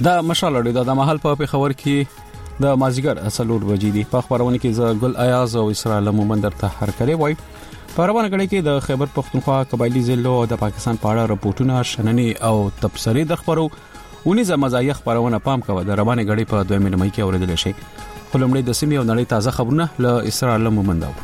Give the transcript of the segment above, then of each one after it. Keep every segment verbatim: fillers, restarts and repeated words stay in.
دا مشال اړیدا د محل په خبر کې د مازیګر اصلور بجې دي په خبرونه کې ز ګل ایاز او اسرائیل مومن درته هر کړي وای په روانه غړي کې د خیبر پختونخوا قبایلی ضلع او د پاکستان په اړه رپورټونه شننې او تبصرې د خبرو ونیزه مزایخ خبرونه پام کوي د روانه غړي په دوه مینه مې کې اوریدل شي خلمړي د سیمې او نړۍ تازه خبرونه له اسرائیل مومن دا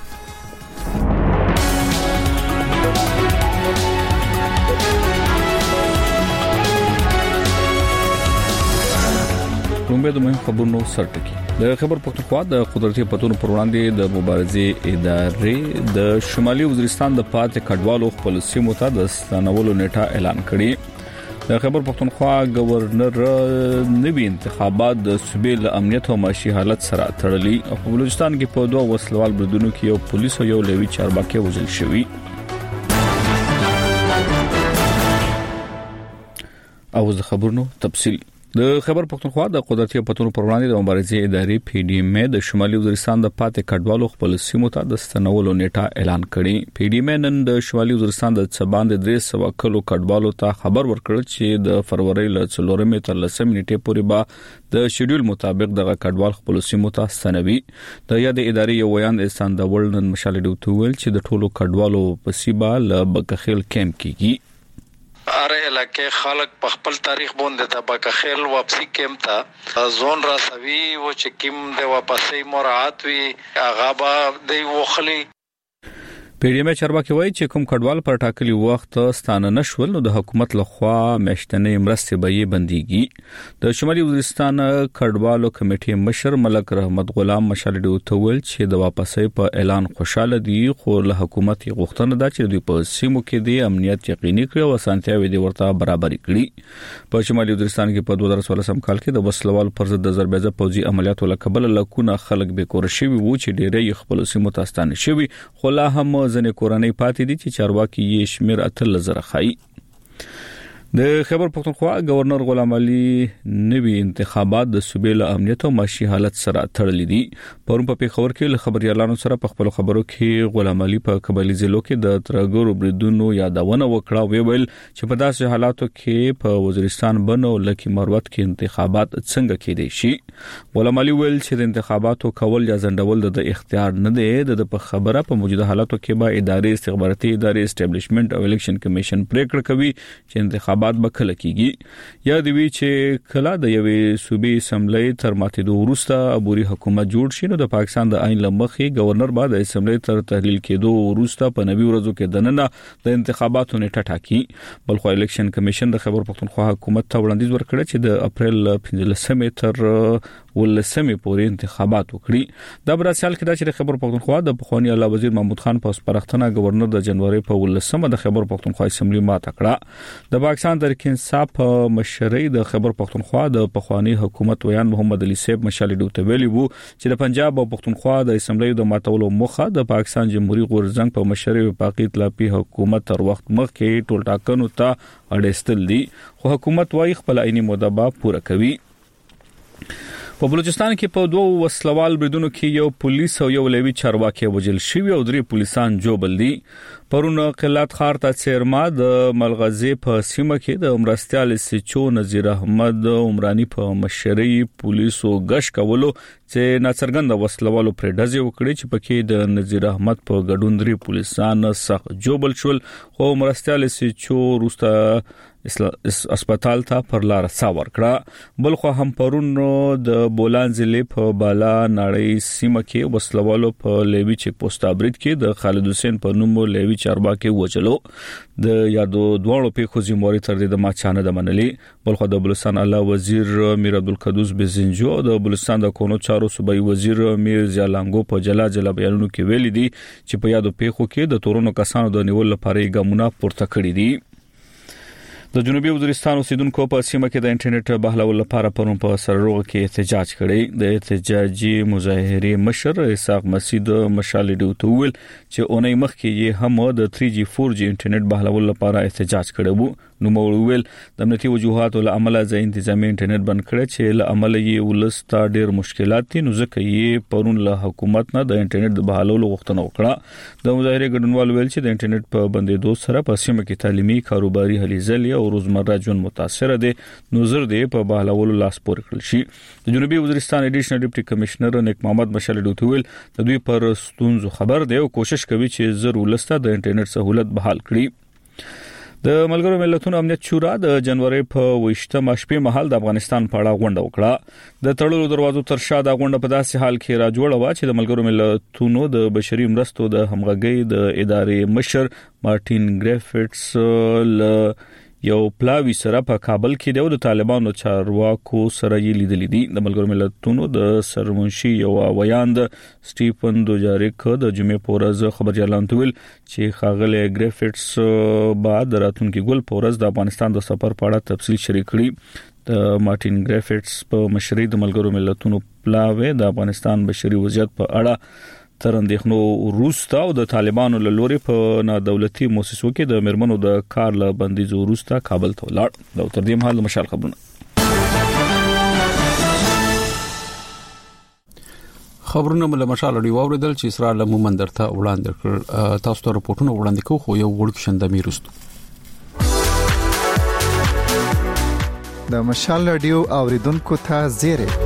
کومه د مهم خبرونو سرټکی د خبر پختونخوا د قدرتي پتون پر وړاندې د مبارزې ادارې د شمالي وزیرستان د پاتې کډوالو خپل سیمو ته د ستنولو نیټه اعلان کړي د خبر پختونخوا گورنر نوی انتخابات د صوبې له امنیت او معاشي حالت سره تړلي او په بلوچستان کې په دوه وسلوال بریدونو کې یو پولیس او یو لوی چارواکي وژل شوی او د خبرونو تفصیل د خبر پختونخوا د قدرتي پتون پر وړاندې د مبارزې ادارې پی ډی ایم د شمالي وزیرستان د پاتې کډوالو خپل سیمو ته د ستنولو نیټه اعلان کړي پی ډی ایم نن د شمالي وزیرستان د څباند درې سو کلو کډوالو ته خبر ورکړ چې د فروری ل څلورمې تر لسمې نیټې پورې به د شیډول مطابق د کډوال خپل سیمو ته ستنوي د یاد ادارې یو ویان استان د ولنن مشال ډوتول چې د ټولو کډوالو په سیبا ل بکخیل کیمپ کېږي اره علاقه خلک په خپل تاریخ باندې د بکخیل واپسی کېم ته زون را سوي او چې کیم د واپسې مراعات وی هغه به د وخلی پی ډی ایم چارواکي وایي چې کوم کډوال پر ټاکلي وخت ستانه نشول نو د حکومت لخوا میاشتنې مرستې به یې بنديږي د شمالي وزیرستان کډوالو کمیټې مشر ملک رحمت غلام مشالډو تول چې د واپسې په اعلان خوشاله دي خو له حکومت غوښتنه ده چې دوی په سیمو کې د امنیت یقیني کړي او اسانتیاوي د ورته برابر کړي په شمالي وزیرستان کې په دوه هزار څوارلسم کال کې د وسلوال پر ضد د ضربېزه پوځي عملیاتو لکبل لکونه خلک به کور شوی وو چې ډېرې خپل سیمو ته ستانه شوی خو لا هم ځنې کورنۍ پاتې دي چې چارواکي یې شمیر اتل زره خای د خبر پختونخوا گورنر غلام علي نوی انتخابات د صوبې له امنیت او معاشي حالت سره تړلي دي پرون په خبر کې له خبريالانو سره په خپل خبرو کې غلام علي په قبایلی ضلعو کې د ترګورو بریدونو یادونه وکړه وی ویل چې په داسې حالاتو کې په وزیرستان بنو لکه مروت کې انتخابات څنګه کېدي شي غلام علي ویل چې د انتخاباتو کول یا ځندول د اختیار نه دی د په خبره په موجوده حالاتو کې به ادارې استخباراتي ادارې اسټابلیشمنت او الیکشن کمیشن پریکړه کوي چې انتخابات بعد بکله کیږي یا دی چې کله د یوې صوبې اسمبلی تر ماتېدو وروسته عبوري حکومت جوړ شي نو د پاکستان د عین لمخې گورنر بعد اسمبلی تر تحلیل کېدو وروسته په نوي ورځو کې دننه د انتخاباتو نیټه ټاکي بلخو الیکشن کمیشن د خبر پختونخوا حکومت ته وړاندیز ورکړ چې د اپریل پنځلسمې تر ولسمې پورې انتخابات وکړي د براسیال کې د خبر پختونخوا د پخوانی اعلی وزیر محمود خان په سپارښتنه گورنر د جنوري په ولسمه د خبر پختونخوا اسمبلی ماته کړه د پاکستان د انصاف مشرۍ د خبر پختونخوا د پخوانی حکومت ویان محمد علي صاحب مشال ډوته ویلي وو چې د پنجاب او پختونخوا د اسمبلی د ماتولو مخه د پاکستان جمهوریت غورځنګ په مشرۍ وفاقي اطلاعي حکومت تر وخت مخکې ټول ټاکنو ته اړستل دي خو حکومت وايي خپل عیني مدبا پوره کوي په بلوچستان کې په دوه وسلوال بریدونو کې یو پولیس او یو لوی چارواکي وژل شوی او درې پولیسان جوبل دي پرون قلات خار ته چیرما د ملغزي په سیمه کې د امرستیال سچو نذیر احمد عمرانی په مشرۍ پولیسو غش کولو چې ناڅرګند وسلوالو پر ډزې وکړي چې پکې د نذیر احمد په ګډون درې پولیسان سخت جوبل شول خو امرستیال سچو روسته اسپیټال ته پر لار څاور کړه بلخو هم پرون د بولان ضلع په بالا نړۍ سیمه کې وسلوالو په لیوی چک پوسټ ابرید کې د خالد حسین په نوم لیوی چارواکي وچلو د یادو دوړو په خو ذمہواری تر دې د ماچانه د منلې بلخو د بلوچستان اعلی وزیر میر عبدالقدوس بزنجو د بلوچستان د کونو چارو صوبایي وزیر میر زیالانګو په جلا جلا بیانونو کې ویلي دي چې په یادو پیښو کې د تورونو کسانو د نیول لپاره ګامونه پورته کړی دي د جنوبي وزیرستان اوسیدونکو په سیمه کې د انټرنیټ بهلول لپاره پرون په سرروغ کې احتجاج کړی د احتجاجي مظاهره مشر اسحاق مسعود مشال ډوتول چې اونۍ مخکې یې هم د تھری جی فور جی انټرنیټ بهلول لپاره احتجاج کړی وو نو موویل د امنیتي وجوهاتو له امله ځای انتظامی انټرنیټ بند کړی چې له امله یې ولستا ډېر مشکلات دي، نو ځکه یې پرون له حکومت نه د انټرنیټ د بحالولو غوښتنه وکړه. د مظاهره ګډونوال ویل چې د انټرنیټ په بندیدو سره په سیمه کې تعلیمي، کاروباري هلې ځلې او روزمره ژوند متاثر دي، نو زر دي په بحالولو لاس پورې کړل شي. د جنوبي وزیرستان ایډیشنل ډیپټي کمشنر نیک محمد مشال ډوتویل د دوی پر ستونزو خبر دی او کوشش کوي چې زر ولستا د انټرنیټ سہولت بحال کړي. د ملګرو ملتونو امنیت شورا د جنوري په ویشتمه شپې مهال د افغانستان په اړه غونډه وکړه. د تړلو دروازو تر شا د غونډه په داسې حال کې را جوړه و چې د ملګرو ملتونو د بشري مرستو د همغږي د ادارې مشر مارټین ګریفټس له یو پلاوی سره په کابل کې د طالبانو چارواکو سره یې لیدلې دي. د ملګرو ملتونو د سرمنشي یو ویاند سټیفن دوجاریک د جمعې په ورځ خبرجالان ته ویل چې خاغله ګریفټس بعد راتونکو ګل په ورځ د افغانستان د سفر په اړه تفصیل شریک کړي. د مارټین ګریفټس په مشرۍ د ملګرو ملتونو پلاوی د افغانستان بشري وضعیت په اړه تر اندېښنو وروسته او د طالبانو له لوري په نادولتي مؤسسو کې د مرمنو د کار له بندیزو وروسته کابل ته ولاړ. دا تر دې مهال مشال خبرونه خبرونه مله مشال دی واوریدل چې اسرائیل له مومندر ته وړاندې کړ. تاسو ته راپورټونه وړاندې کوو خو یو وړک شندمي رستو د مشال رادیو اوریدونکو ته زیره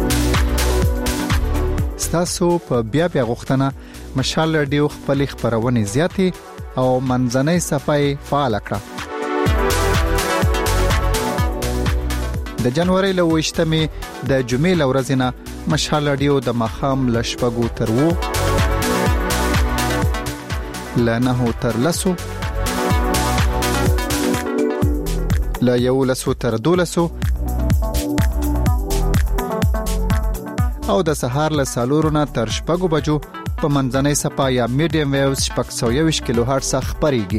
تاسو په بیا بیا غوښتنه مشال رادیو خپل خبرونه زیاتې او منځنۍ صفای فعال کړه. د جنوري له ویشتمې د جمعې له ورځې نه مشال رادیو د مخام لشپګو تر وو لنه تر لسو لا یو لسو تر دولسو او د سهار له سالورونه تر شپږو بجو په منځنۍ صفه یا میډیم ویوز شپږ سوه یوویشت کیلو هرتز خبريږي.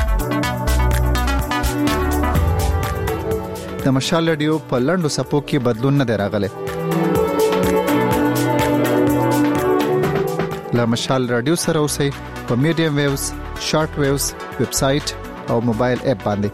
د مشال رادیو په لنډو صفو کې بدلون نه راغلی. له مشال رادیو سره اوسئ په میډیم ویوز، شارټ ویوز، ویب سټ او موبایل اپ باندې.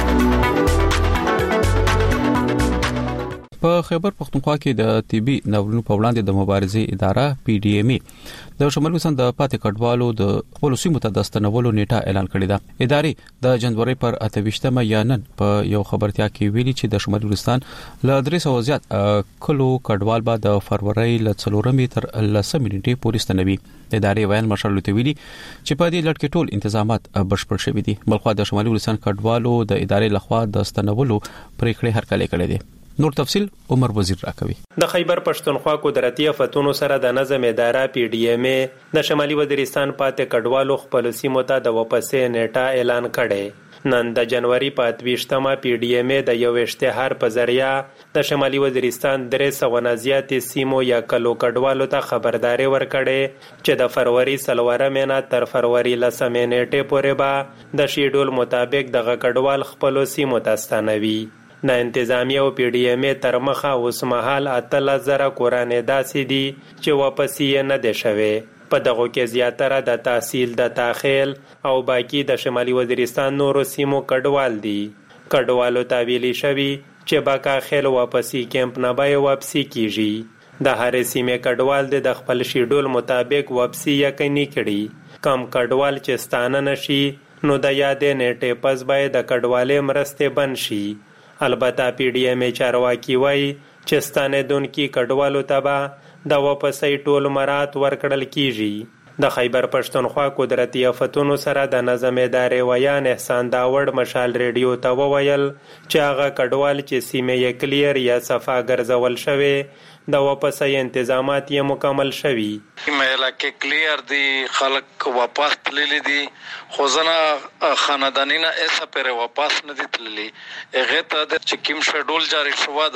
په خیبر پختونخوا کې د طبي ناورونو په وړاندې د مبارزې اداره پی ډی ایم ای د شمال وزن د پاتې کډوالو د پالیسي متداستنولو نیټه اعلان کړې ده. ادارې د جنوري پر اتهشتمه یا نن په یو خبرتیا کې ویلي چې د شمال وزن له درې سوه زیات کلو کډوال به د فروری ل څلورمې تر لسمې نیټې پورې ستنوي. ادارې ویل مشر لته ویلي چې په دې لړ کې ټول انتظامات بشپړ شوي دي. بلخو د شمال وزن کډوالو د ادارې لخوا د ستنولو پریکړې هرکلې کړې دي. نور تفصیل عمر وزیر راکوي. د خیبر پښتونخوا قدرتي آفتونو سره د نظم اداره پی ډی ایم ای د شمالي وزیرستان پاتې کډوالو خپل سیمو ته د واپسې نیټه اعلان کړي. نن د جنوري په اتهشتمه پی ډی ایم ای د یو اشتهار په ذریعہ د شمالي وزیرستان درې سوه نه زیات سیمو یا کلو کډوالو ته خبرداري ورکړي چې د فروری څلورمې نه تر فروری لسمې نیټې پورې به د شیډول مطابق د کډوال خپل سیمو ته ستنوي. د انتظامیه او پی ډی ایم ای تر مخه اوس مهال اتلس زره کورانې داسې دي چې واپس یې نه دي شوي. په دغو کې زیاتره د تحصیل د تاخیل او باقی د شمالي وزیرستان نورو سیمو کډوال دي. کډوالو ته ویلي شوي چې باکا خیل واپسی کیمپ نه به واپسی کیږي. د هرې سیمې کډوال د خپل شیډول مطابق واپسی یقیني کړي. کم کډوال چې ستانه نشي نو د یادې نیټې پس باید د کډوالې مرستې بند شي. البته پی ډی ایم ای چارواکي وایي چې ستانیدونکي کډوالو ته به د واپسۍ ټول مرات ورکړل کیږي. د خیبر پښتونخوا قدرتي آفتونو سره د نظم ادارې ویان احسان داوړ مشال ریډیو ته وویل چې هغه کډوال چې سیمې یې کلیر یا صفا ګرځول شوی د واپسۍ انتظامات یې مکمل شوي. مېلا کې کلیر دي، خلک واپس تللی دي، خو ځنه خاندانینه ایسه پرې واپس نه دي تللی. هغه ته د چکیم شډول جاری شو دا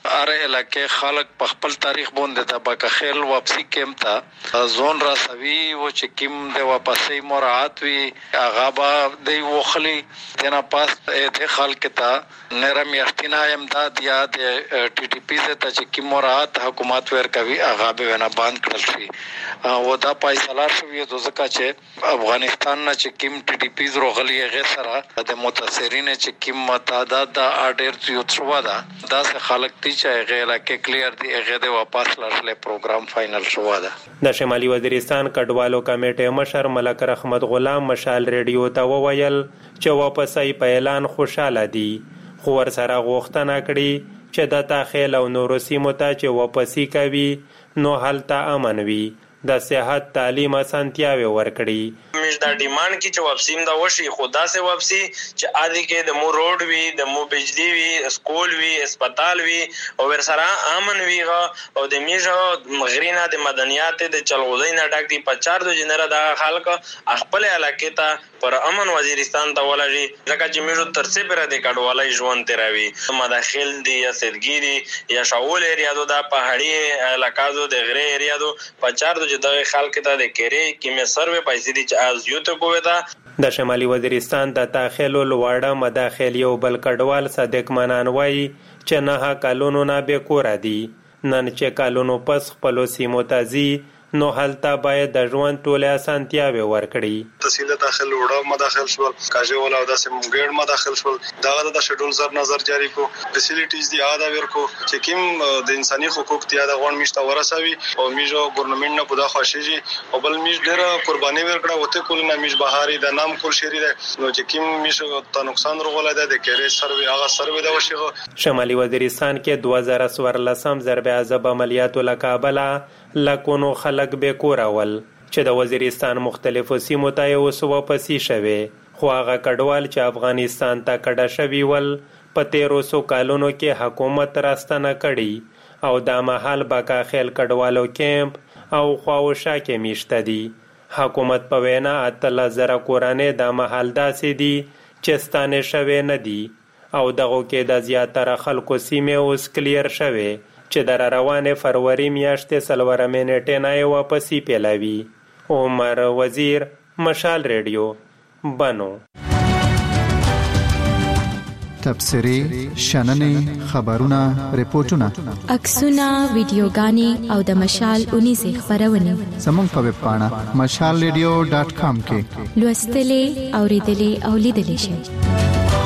اره علاقې خلک په خپل تاریخ باندې د باکخیل واپسی کېمتا زون را سوي و چې کیم د واپسی مراعات وی هغه به د وخلی تنه پاس د خلک ته نرم یختینا امداد یا د ټي ټي پی ته چې کیم مراعات حکومت ور کوي هغه به نه باند کړل شي او دا فیصله شوی د ځکه چې افغانستان نه چې کیم ټي ټي پی زروغلی غیر سره د متاثرین چې کیم تعداد د اډر زیات شو دا د خلک چې غیلا کې کلیر دی هغه د واپس لړلې پروګرام فائنل شو دا د شمالي وزیرستان کډوالو کمیټې مشر ملک رحمت غلام مشال ریډیو ته وویل چې واپسای په اعلان خوشاله دي خو ور سره غوښتنه کړې چې د تاخیل او نورو سیمو ته چې واپسی کوي نو هلته امن وي د صحت تعلیم اسانتیاوي ورکړي مش دا ډیماند کی چې واپسیم دا وشي خدا سے واپسی چې ادي کې د مو روډ وی د مو بجلی وی سکول وی هسپتال وی او ورسره امن وی او د میجو مغرینا د مدنیات د چلغوزینا ډاک دی پچار د جنره د خلک خپل علاقې ته پر امن وزیرستان ته ولري ځکه چې میجو ترڅه پر د کډوالای ژوند تیراوي مداخل دی یا سرګيري یا شاول ایریادو د پهاړي علاقو د غری ایریادو پچار د د خلک ته د کېری کې مې سروې پیسې دي چې از یو ته کوی دا د شمالي وزیرستان د تاخیل لوړه مداخل یو بل کډوال صادق منان وای چې نه کالونو نه به کور دي نن چې کالونو پس خپل سیمو تازي نو هلته باید د ژوند ټوله اسانتیاوي ورکړي تحصیل داخل وړو مداخل شول کاجه ولا د سیم ګډ مداخل شول دغه د شډول زر نظر جاری کو فیسیلیټیز دی ادا ورکو چې کوم د انساني حقوق ته د غون مشته ورسوي او میجو ګورنمنت نه پودا خوشيږي او بل میج ډېر قرباني ورکړه وته کول نه میج بهاري د نام کول شری ده نو چې کوم میجو ته نقصان رغول ده د کېری سروي هغه سروي د وشيغه شمالي وزیرستان کې دوه زره څوارلسم ضرب عذاب عملیات لکابلا لکونو خلق به کورول چې د وزیرستان مختلفو سیمو ته یو سو واپسی شوه خو هغه کډوال چې افغانستان ته کډه شوی ول په تیرو سو کالونو کې حکومت راستنه کړي او د محل باکاخیل کډوالو کیمپ او خواوشا کې میشته دي حکومت په وینا اتل زره کورانه د محل داسې دي چې ستانه شوه نه دي او دغه کې د زیاتره خلکو سیمه اوس کلیر شوه چې در روانه فروری میاشتې سلوره منټه نه واپسی پیلاوي عمر وزیر مشال ریډیو بنو تبصری شننې خبرونه ریپورتونه عکسونه ویډیوګانې او د مشال اونې زی خبرونه زموږ په ویب پاڼه مشال ریډیو ډاٹ کام کې لوستلې اوریدلې او لیدلې شئ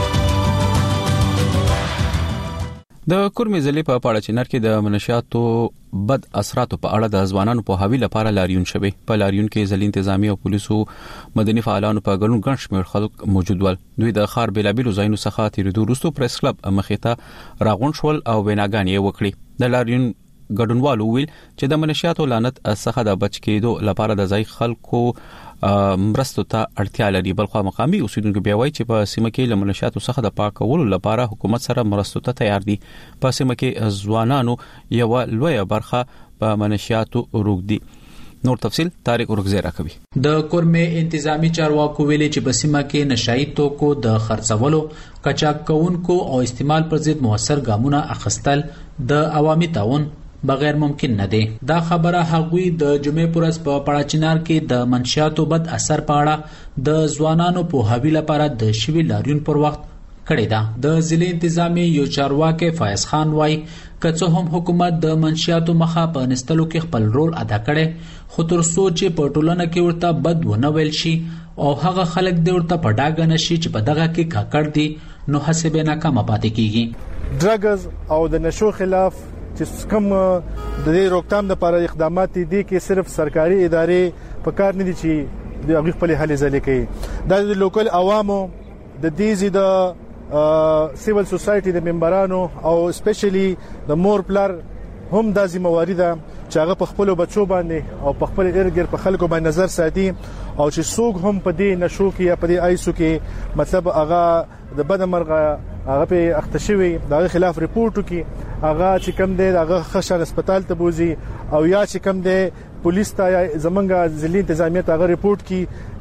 د کورمې ځلې په پاړه چنار کې د منشیاتو بد اثراتو په اړه د ځوانانو په حوی لپاره لاریون شوه په لاریون کې ځلې انتظامی او پولیسو مدني فعالانو په ګڼو ګڼ شمېر خلک موجود ول دوی د خار بلابلو ځایونو څخه تیریدو وروسته پریس کلب مخېته راغون شول او ویناګانې وکړي د لاریون ګډونوالو ویل چې د منشیاتو لعنت څخه د بچ کېدو لپاره د ځای خلکو مرستو ته اړتیا لري بلخو مقامي اوسیدونکو بیا وایي چې په سیمه کې لمنشیاتو څخه د پاکولو لپاره حکومت سره مرستو ته تیار دي په سیمه کې ځوانانو یو لوی برخه په منشیاتو روغدي نور تفصيل طارق ورغزیرا کوي د کورمې انتظامی چارواکو ویلي چې په سیمه کې نشایي توکو د خرڅولو قاچاق کوونکو او استعمال پر ضد موثر ګامونه اخیستل د عوامي تعاون بغیر ممکن نه دی دا خبره هغوی د جمعې پرز په پړاچینار کې د منشیاتو بد اثر پاړه د ځوانانو په حوی لپاره د شوی لاریون پر وخت کړی دا د ضلع انتظامی یو چارواکي فایز خان وای کڅو هم حکومت د منشیاتو مخه په نستلو کې خپل رول ادا کړي خو تر سوچ په ټولنه کې ورته بد ونه ویل شي او هغه خلک د ورته پډاګ نشي چې په دغه کې کاکړ دي نو حسب ناکام پاتې کیږي ډرګز او د نشو خلاف چې کوم د دې روکتام لپاره اقدامات دي کې صرف سرکاري ادارې په کار نه دي چې د هغه خپل حل ځلې کوي د لوکل عوامو د دې زیاده سیول سوسايټي د ممبرانو او سپیشلی د مور پلار هم د ذمہواری ده چې هغه په خپل بچو باندې او په خپل ارګر په خلکو باندې نظر ساتي او چې څوک هم په دې نشو کې یا په دې آیسو کې مطلب هغه د بدمرغه هغه په اختشوي د خلاف ریپورت وکي هغه چې کم دی هغه خشن هسپتال ته بوزي او یا چې کم دی پولیس ته زمونږه ځلې انتظامیت هغه ریپورت کی چې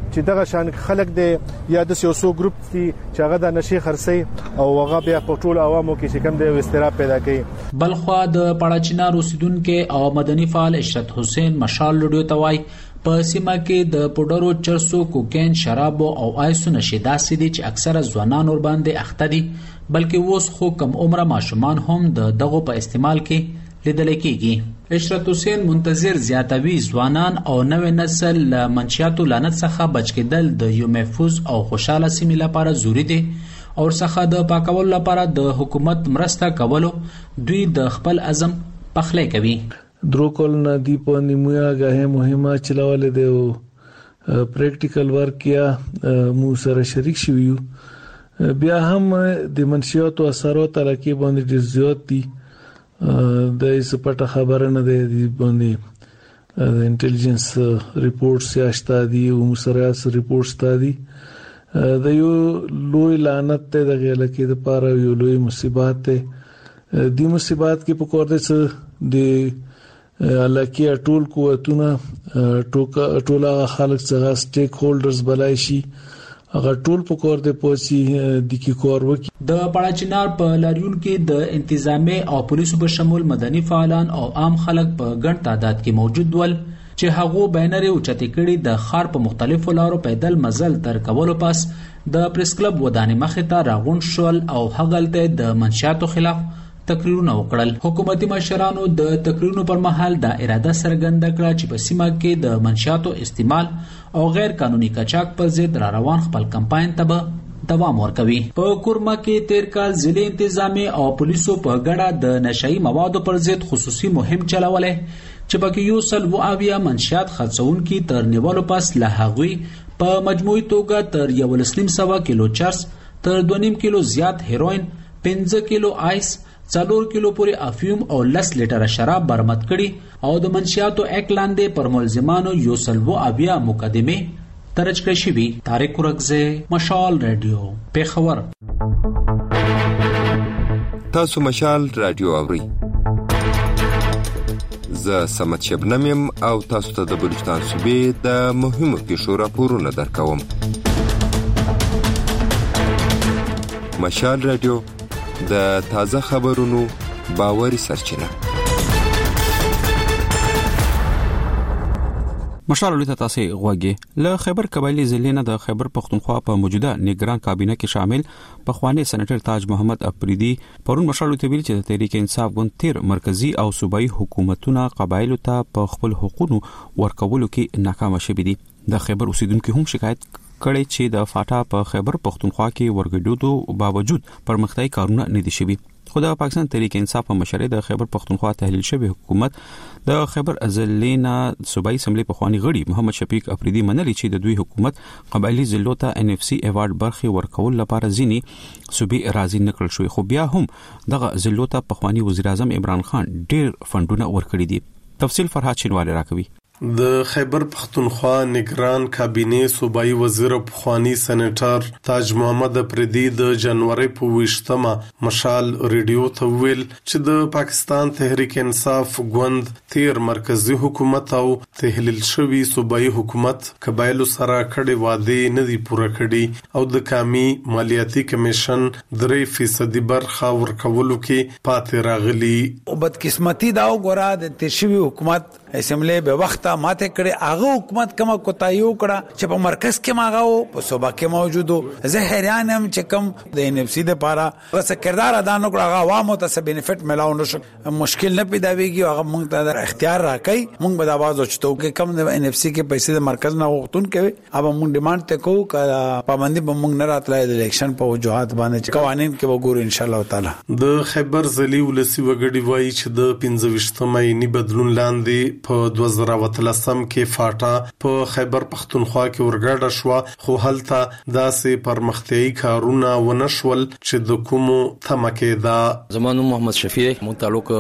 چې دغه شان خلک د یا د سیاسو ګروپ دي چې هغه د نشي خرسي او هغه بیا په ټول عوامو کې چې کوم د استراب پیدا کوي. بلخوا د پړاچینا روسیدونکو او مدني فعال اشرت حسین مشال لډیو توای په سیمه کې د پودرو چرسو کوکین شراب او آیسو نشي داسې دي چې اکثره ځوانان ور باندې اخته دي بلکې اوس خو کم عمره ماشومان هم د دغه په استعمال کې لیدل کېږي. اشرت حسین منتظر زیاتوي ځوانان او نوې نسل له منشیاتو لعنت څخه بچ کېدل د یو محفوظ او خوشاله سیمې لپاره ضروری دي او څخه د پاکولو لپاره د حکومت مرسته کولو دوی د خپل عزم پخلی کوي. دروکول ندی په نیمه غه مهمه چلولې دی او پریکټیکل ورک یا مو سره شریک شویو بیا هم د منشیاتو اثرات تلکی باندې ډیر زیات دي. د سپټه خبره نه دی باندې د انټيليجنس ریپورتس یا شتادي او مسریات ریپورتس تادي د یو لوی لعنت ته د غلکې د پاره یو لوی مصیبت ته د مصیبت کې په کور دې د الکه ټول قوتونه ټوکا ټولا خلک څنګه سټیک هولډرز بلای شي هغه ټول په کور دې پوسی د کی کور وکي. د پړاچینار په لاریون کې د انتظامی او پولیسو په شمول مدني فعالان او عام خلک په ګڼ تعداد کې موجود ول چې هغه بینرې او چتې کړي د خار په مختلفو لارو پیدل مزل تر کولو پاس د پریس کلب ودانې مخې ته راغون شول او هغلته د منشاتو خلاف تقریرونه وکړل. حکومتي مشرانو د تقریرونو پر مهال د اراده څرګنده کړه چې په سیمه کې د منشاتو استعمال او غیر قانوني قاچاق پر ضد را روان خپل کمپاین ته دوام ورکوي. په کورما کې تیر کال ضلع انتظامی او پولیسو په ګډه د نشئی موادو پر ضد خصوصي مهم چلولې چې پکې یو سل و اویا منشات خرڅونکي تر نیولو پس له هغوی په مجموعي توګه تر یو لسنیم سوا کیلو چرس تر دو نیم کیلو زیات هیروین پنځه کیلو آیس څلور کیلو پورې افیوم او لس لیټر شراب برآمد کړي او د منشیاتو اک لاندې پر ملزمانو یو سل و اویا مقدمه درج کړې شوې. طارق ورغزه مشال رادیو پیښور. تاسو مشال رادیو اورئ. زه سمت شبنم او تاسو ته د بلوچستان صوبې د مهمو پیښو راپورونه درکوم. مشال رادیو د تازه خبرونو باوري سرچینه. مشال لته تاسو غوږی له خیبر قبایلی ضلع نه د خیبر پختونخوا په موجوده نگران کابینه کې شامل پخوانی سېنیټر تاج محمد افریدي پرون مشال لته ویل چې د تحریک انصاف ګوند تیر مرکزی او صوبایي حکومتونه قبایلو ته په خپل حقوقو ورکولو کې ناکام شوي دي. د خیبر اوسیدونکو هم شکایت کړي چې د فاټا په خیبر پختونخوا کې ورګډودو باوجود پرمختیايي کارونه نه دي شوي. خو د پاکستان تحریک انصاف په مشرۍ د خیبر پختونخوا تحلیل شوی حکومت د خیبر ازلینا صوبایي اسمبلی په خواني غړي محمد شفیق افریدي منلي چې د دوی حکومت قبایلی ضلعو ته ان اف سی ایوارډ برخي ورکول لپاره ځینی صوبې راضي نکړل شوی خو بیا هم دغه ضلعو ته په خواني وزیر اعظم عمران خان ډیر فندونه ورکړي دي. تفصیل فرحات شینوالي راکوي. د خیبر پختونخوا نگران کابینه صوبایي وزیر پخوانی سېنیټر تاج محمد افریدي د جنوري په ویشتمه مشال ریډیو ته ویل چې د پاکستان تحریک انصاف ګوند تیر مرکزی حکومت او تحلیل شوی صوبایي حکومت قبایلو سره کړي وعده نه دي پوره کړي او د کمی مالیاتي کمیشن درې فیصد برخه ورکولو کې پاتې راغلي. او بدقسمتي دا وګوره د تشوی حکومت اسمبلی به وخت ماته کړي هغه حکومت کومه کوتایو کړه چې په مرکز کې ماغاو په صوبا کې موجودو. زه حیران هم چې کوم د ان اف سی د پاره وسه کردار ادا نه کړه هغه عوامو ته بینیفیټ ملاو نشو مشکل نه پیدا ویږي هغه موږ ته اختیار راکړي موږ به د आवाज اوچتو کې کم د ان اف سی کې پیسې د مرکز نه وختون کوي اوب موږ ډیماند ته کوو ک پابندي به موږ نه راتلای د الیکشن په وجوهات باندې قوانين کې وګورو ان شاء الله تعالی. د خیبر ضلع ولسی وګړي وایي چې د پنځه ویشتمه یې بدلون لاندې په دوه زره وتلسم کې فاټا په خیبر پختونخوا کې ورګډه شو خو هلته داسې پرمختیايي کارونه ونشول چې د کومو تمکه دا. زمانو محمد شفیع متعلق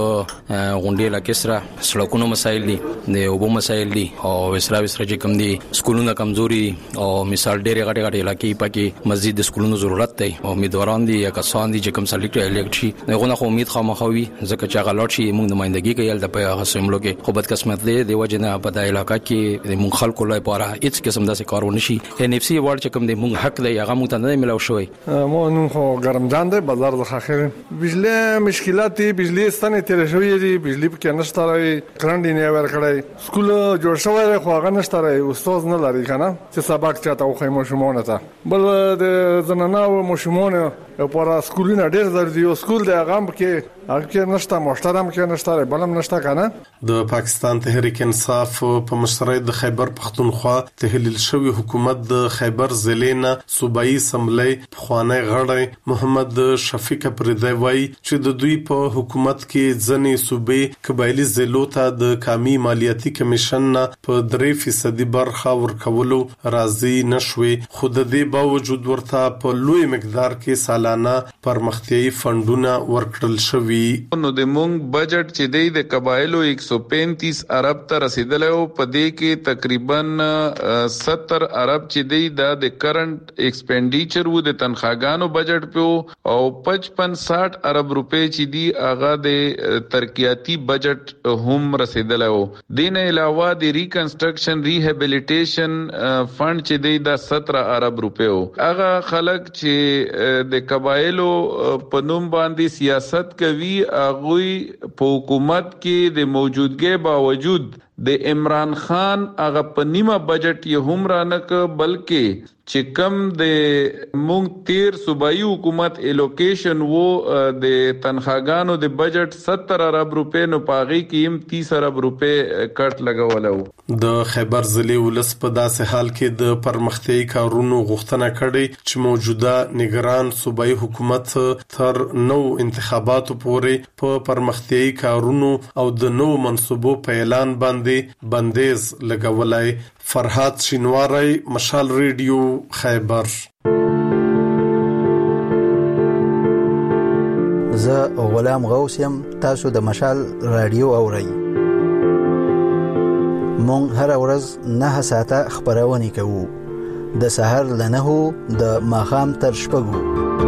غونډې لا کسره سړکونو مسایل دي د اوبو مسایل دي او وسرا وسرا چې کم دي سکولونو کمزوري او مثال ډېر غټ غټ علاقې پکې مسجد د سکولونو ضرورت دی او امیدواران دي یا کسان دي چې کم سلیکټ الیکټ شي غوښنه خو امید خامخوي ځکه چې غلط شي موږ نمائندګي کوي د په هغه سیملو کې خو بد قسمت دی د وجنه په دای علاقې کې د مونږ خلکو لپاره هیڅ قسم داسې کار ونشي. ان اف سی ورډ چې کوم د مونږ حق دی هغه مونږ ته نه ملو شوی. مو نو خو ګرمجان دی بازار د خاخر بجلی مشکلات دي بجلی ستنه تیر شوی دي بجلی په نشته راوي کرنټ نه ور کړی سکول جوړ شوی دی خو هغه نشته راوي استاد نه لري کنه چې سبق چاته خو مشمونه ته بل د زنانه مشمونه په سکولونه ډېر ضروري او سکول د هغه کې هغه کې نشته محترم کې نشته بلم نشته کنه. د پاکستان تحریک انصاف په مشرۍ د خیبر پختونخوا تحلیل شوی حکومت د خیبر ضلع نه صوبایي اسمبلی پخوانی غړی محمد شفیق پردی وایي چې د دوی په حکومت کې ځنې صوبې قبایلی ضلعو ته د کامی مالیاتي کمیشن نه په درې فیصدي برخه ورکولو راضي نشوي خو د دې باوجود ورته په لوی مقدار کې سالانه پرمختیايي فندونه ورکړل شوي. نو د مونږ بجټ چې دی د قبایلو ایک سو پینتیس ارب ته رسیدلی او په دې کې تقریبا ستر ارب چې دی دا د کرنٹ ایکسپینډیچر وو د تنخواګانو بجټ په او پچپن ساٹھ ارب روپے چې دی هغه د ترقیاتی بجټ هم رسیدلی او دین علاوه د ریکنسټرکشن ریهابیلیټیشن فند چې دی دا ستر ارب روپے او هغه خلک چې د قبایلو په نوم باندې سیاست کوي اغوی په حکومت کې د موجودګۍ باوجود د عمران خان هغه په نیمه بجټ یې هم رانک بلکې چې کم د مونږ تیر صوبایي حکومت الوکیشن وو د تنخواګانو د بجټ ستر ارب روپے نو پاغي کې هم تیس ارب روپے کټ لګولو. د خیبر ضلع ولس په داسې حال کې د پرمختیايي کارونو غوښتنه کړې چې موجوده نگران صوبایي حکومت تر نو انتخاباتو پورې په پرمختیايي کارونو او د نو منصوبو په اعلان باندې بندیز لګولای. فرحات شینواری، مشال ریډیو، خیبر. زه غلام غوث یم، تاسو د مشال رادیو اورئ. مونږ هر ورځ نه ساعته خبرونه کوو، د سحر له نهو د ماښام تر شپږو.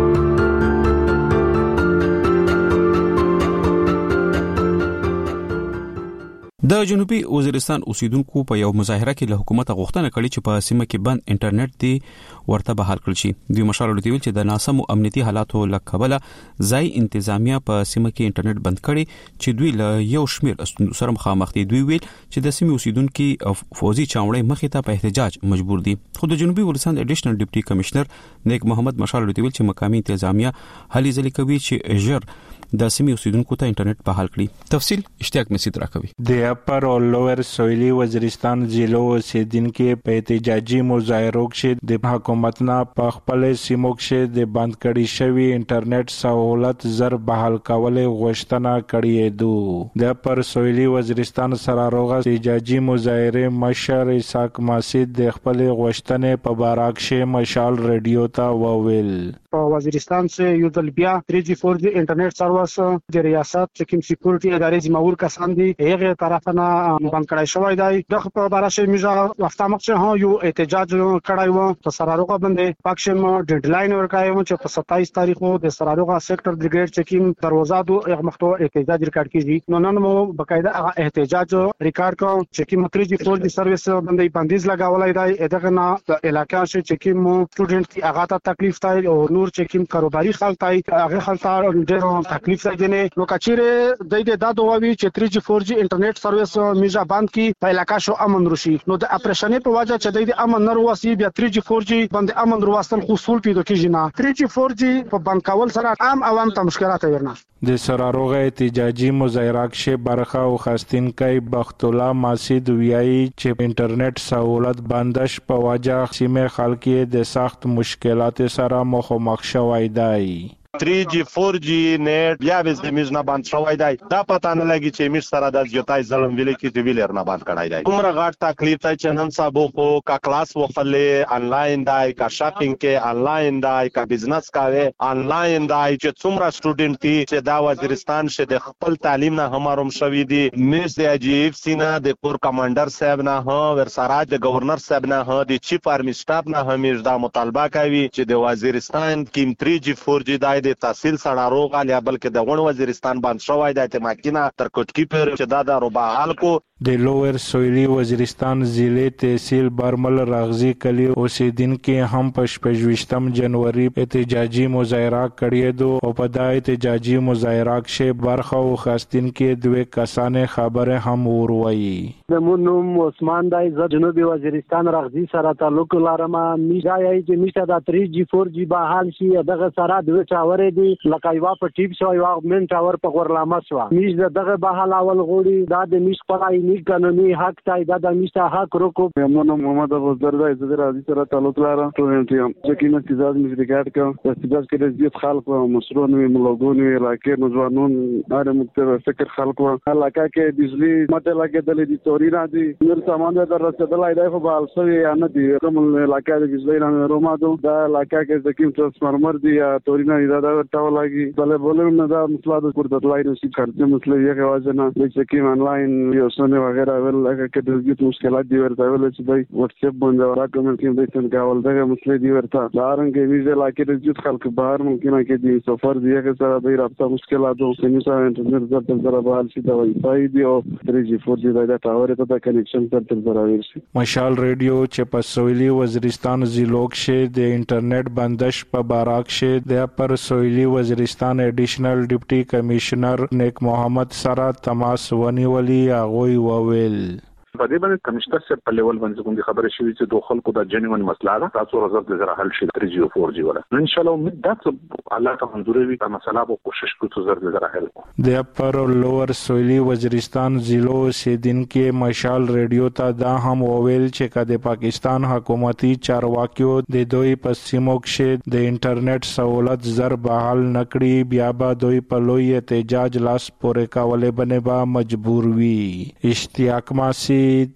د جنوبي وزیرستان اوسیدونکو په یو مظاهره کې له حکومت غوښتنه کړې چې په سیمه کې بند انټرنیټ دی ورته بحال کړل شي. دوی مشال لري چې د ناسمو امنیتي حالاتو لکبله ځای انتظامیه په سیمه کې انټرنیټ بند کړي چې دوی له یو شمیر استوندو سره مخامخ دي. دوی ویل چې د سیمه اوسیدونکو فوزي چاوړې مخې ته په احتجاج مجبور دي. خو د جنوبي وزیرستان اډیشنل ډیپټي کمشنر نیک محمد مشال لري چې مقامي انتظامیه هلي ځلې کوي چې ژر د سیمه اوسیدونکو ته انټرنیټ بحال کړي. تفصیل اشتیاق مسید راکوي. د اپر او لوور سویلی وزیرستان ضلعو اوسیدونکو په احتجاجي مظاهرو کې د حکومت نه په خپل سیمو کې د بند کړي شوی انټرنیټ سہولت زر بحال کول غوښتنه کړې ده. د اپر سویلی وزیرستان سره روغه احتجاجي مظاهره مشر اسحاق مسید د خپل غوښتنې په باره کې مشال ریډیو ته وویل. په وزیرستان کې یو ځل بیا تھری جی فور جی انټرنیټ سروس د ریاست چې کوم سکیورټي ادارې زموږ کسان دي هغه طرف نه بند کړای شوی دی. د په باره کې موږ وخت مخکې هم یو احتجاج کړای وو په سراروغه باندې پاکشم ډیډلاین ورکایو چې په ستایس تاریخو د سراروغه سېکټر برګیډ چې کوم دروازه یو مخته احتجاج ریکارډ کیږي نو نن مو بقاعده هغه احتجاج ریکارډ کوم چې کوم تھری جی فور جی سروس باندې بندیز لګولای دی. دغه نه د علاقې چې کوم سټوډنټ کی هغه ته تکلیف دی او نور چې کوم کاروباري خلک دی هغه خلک ډېر تکلیف دی. نه نو کچېره د دې د دوه چې تھری جی فور جی انټرنیټ سروس میزه باندې کی په علاقې شو امن رشي نو د اپریشنې په وجه چې د امن نه وروسي بیا تھری جی فور جی باندې امن وروستل خصول پیدا کیږي. نه تھری جی فور جی په بند کول سره عام عوام ته مشکلات ورنه. د سراروغه احتجاجي مظاهره کې برخه او خاستینکای بخت الله مسید ویایي چې انټرنیټ سہولت بندش په وجه سیمه خلک د سخت مشکلات سره مخامخ شوي دي. تھری جی فور جی نیټ بیا به زموږ نه باندې شوی دی. دا پته نه لګي چې موږ سره د زیاتای ظلم ویل کې دی ویلر نه باندې کړای دی. کومه غاټ تکلیف ته چې نن سبا خو کا کلاس وخلې انلاین دی، کا شاپینګ کې انلاین دی، کا بزنس کوي انلاین دی چې څومره سټوډنټ دي چې دا وزیرستان شه د خپل تعلیم نه هماروم شوی دي. مس د اجیب سینا د کور کمانډر صاحب نه ها ور سره د گورنر صاحب نه ها د چیف آرمی سټاف نه همیش دا مطالبه کوي چې د وزیرستان کې تھری جی فور جی دی نه د تحصیل سره روغالیا بلکې د غون وزیرستان باندې شوای د تماکینا تر کوټکی پر چې دا د ربا حال کو د لوور سویلی وزیرستان ضلع تحصیل برمل راغزی کلی اوسیدونکو هم په شپږم جنوري احتجاجي مظاهره کړې دو او په دای احتجاجي مظاهره کې برخه او خاصتونکو دوه کسانه خبره هم وروي د مونوم عثمان دای ز جنوبي وزیرستان راغزی سره تعلق لرم میځای چې میشه د تری جی فور جی به حال شي دغه سره دوه چاورې دي لکه یو په ټیپ شو یو من چاور په غورلامه شو میش دغه به حال اول غوړي دا د میش پړای قانوني حق تای دا د میشته حق روکو موږ محمد ابو زردا د راځي سره تعلق لرم ټول ټیم چې کینه تیزاد مې ریکارډ کړ استجاز کې د دې خلکو مسرون وی ملګونی علاقې نوجوانون هر مختلف فکر خلکو علاقه کې بجلی ماته لګېدلې دي توري راځي نور سامان د رسېدلای دی خو بل څه یا نه دي کوم علاقه د بجلی نه رومادو دا علاقه کې د کیم ترانسفارمر دی یا توري نه دا ټاو لګي بل بولم نه دا مسله د پر د لای نشي کړته مسله یې غواړي نه چې کیم انلاین یو څه وغیرہ ول هغه کې د دې مشکلات دی ورته ول چې د واتس اپ باندې راکوم کې د څنګه ول دغه مسلې دی ورته دارنګ ویزه لاکې د دې خلک بهر ممکن کې دی سفر دی هغه سره د رابطه مشکلات او سمې سره انټرنیټ زړه سره بهال شي دا وای فای دی او تری جی فور جی دا ټاور ته د کنیکشن تر تر راوړي شي مشال ریډیو چې په سویلی وزیرستان ضلع کې د انټرنیټ بندش په باراک کې د پر سویلی وزیرستان ایډیشنل ډیپټي کمشنر نیک محمد سره تماس ونیولي هغه وویل په دې باندې کمشنر سره په لیول باندې کوم خبره شوې چې دوه خلکو د جنوین مسله ده تاسو راځي د زره حل شي تری جی فور جی ولا ان شاء الله امید ده چې الله ته منظوري وي په مسله به کوشش کوو زر د زره حل د پر لوور سویلی وزیرستان ضلع اوسیدونکو مشال ریډیو ته دا هم وویل چې کله پاکستان حکومتي چارواکیو د دوی پسیمو کې د انټرنیټ سہولت زر بحال نکړي بیا به دوی په لوی احتجاج لاس پورې کولې باندې به مجبور وي اشتیاق ماسی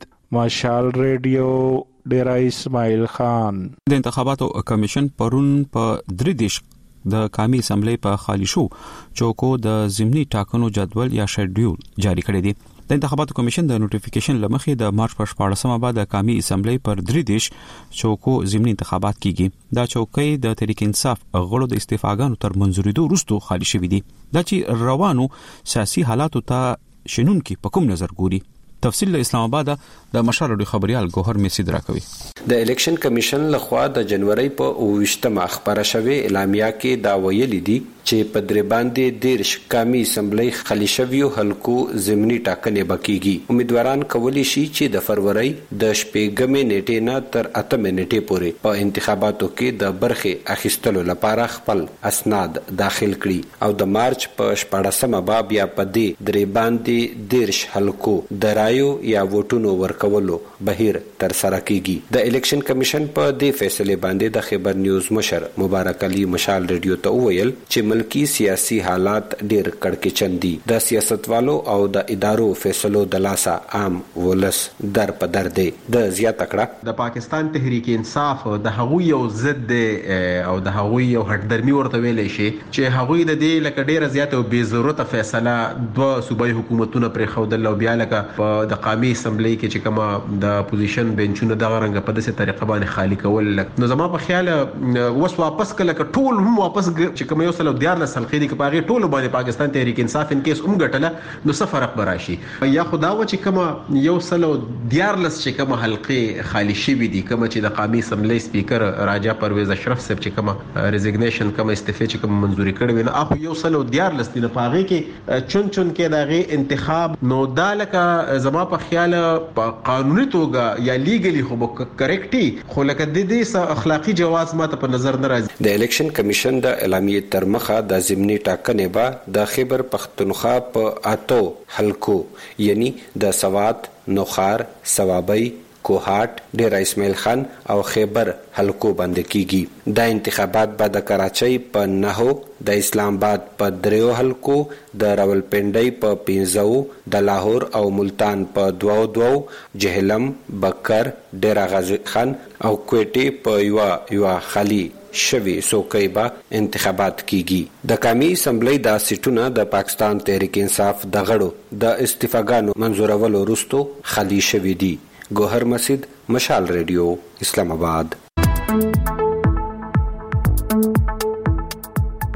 مشال ریډیو ډیرا اسماعیل خان د انتخاباتو کمیشن پرون په درې دیش د قومي اسمبلی په خالی شو چوکو د ضمني ټاکنو جدول یا شیډول جاری کړی دی د انتخاباتو کمیشن د نوټیفیکیشن لمخې د مارچ په شپاړسمه بعد د قومي اسمبلی پر درې دیش چوکو ضمني انتخابات کیږي دا چوکۍ د تحریک انصاف غړو د استعفاګانو تر منځوريدو وروسته خالی شوې دي دا چې روانو سیاسي حالاتو ته شنونکو په کوم نظر ګوري تفصیل له اسلام آباد د مشال خبريال ګوهر میسید راکوي د الیکشن کمیشن لخوا د جنوري په اوویشتمه خبره شوې اعلامیه کې دا ویلي دي چې په درې باندې دیرش قومي اسمبلی خلی شویو حلقو ضمني ټاکنې بکیږي امیدواران کولی شي چې د فروری د شپږمې نیټې نه تر اتمې نیټې پورې په انتخاباتو کې د برخې اخیستلو لپاره خپل اسناد داخل کړي او د مارچ په شپاړسمه بعد بیا په دې درې باندې دیرش حلقو د رایو یا ووټونو ورکولو بهیر تر سره کیږي د الیکشن کمیشن په دې فیصله باندې د خبر نیوز مشر مبارک علي مشال ریډیو ته وویل چې ملکی سیاسي حالات ډیر کړکېچن دي د سیاستوالو او د ادارو فیصلو د لاسه عام ولس در په در دی د زیات کړه د پاکستان تحریک انصاف د هغوی یو ضد او د هغوی یو هټدرمي ورته ویلې شي چې هغوی د دې لکه ډیره زیاته او بې ضرورت فیصله دوه صوبایي حکومتونو پر خودل او بیا لکه په د قومي اسمبلی کې چې کومه د اپوزیشن بنچونو دغه رنګ په داسې طریقه باندې خالی کول نو زما په خیال وس واپس کله ټول هم واپس چې کوم یو سل دیارلس حلقې دي کپاغي ټول باندې پاکستان تحریک انصاف ان کیس هم ګټله نو څه فرق براشي یا خدا و چې کوم یو سل دیارلس چې کوم حلقې خالی شي دي کوم چې د قومي اسمبلی سپیکر راجا پرویز اشرف صاحب چې کوم ریزګنیشن کوم استعفا چې کوم منزوري کړی نه اخو یو سل دیارلس دي نه پاغي کې چون چون کې دغه انتخاب نو دالکه زما په خیال په قانوني توګه یا لیګلی خو کریکټي خو لکه د دې اخلاقی جواز ماته په نظر نه راځي د الیکشن کمیشن د اعلامیې تر مخه د ضمني ټاکنې به د خیبر پختونخوا په اتو حلقو یعنی د سوات نوخار سوابي کوهاټ ډیرا اسماعیل خان او خیبر حلقو باندې کیږي د انتخابات به د کراچۍ په نهو د اسلام آباد په دریو حلقو د راولپنډۍ په پنځو د لاهور او ملتان په دوو دوو جهلم بکر ډیرا غازی خان او کوټي په یو یو خالی شوی سوکای با انتخابات کیږي د قومي اسمبلی د سیټونو د پاکستان تحریک انصاف د غړو د استعفاګانو منزورولو وروسته خالی شوی دي ګوهر مسجد مشال ریډیو اسلام آباد د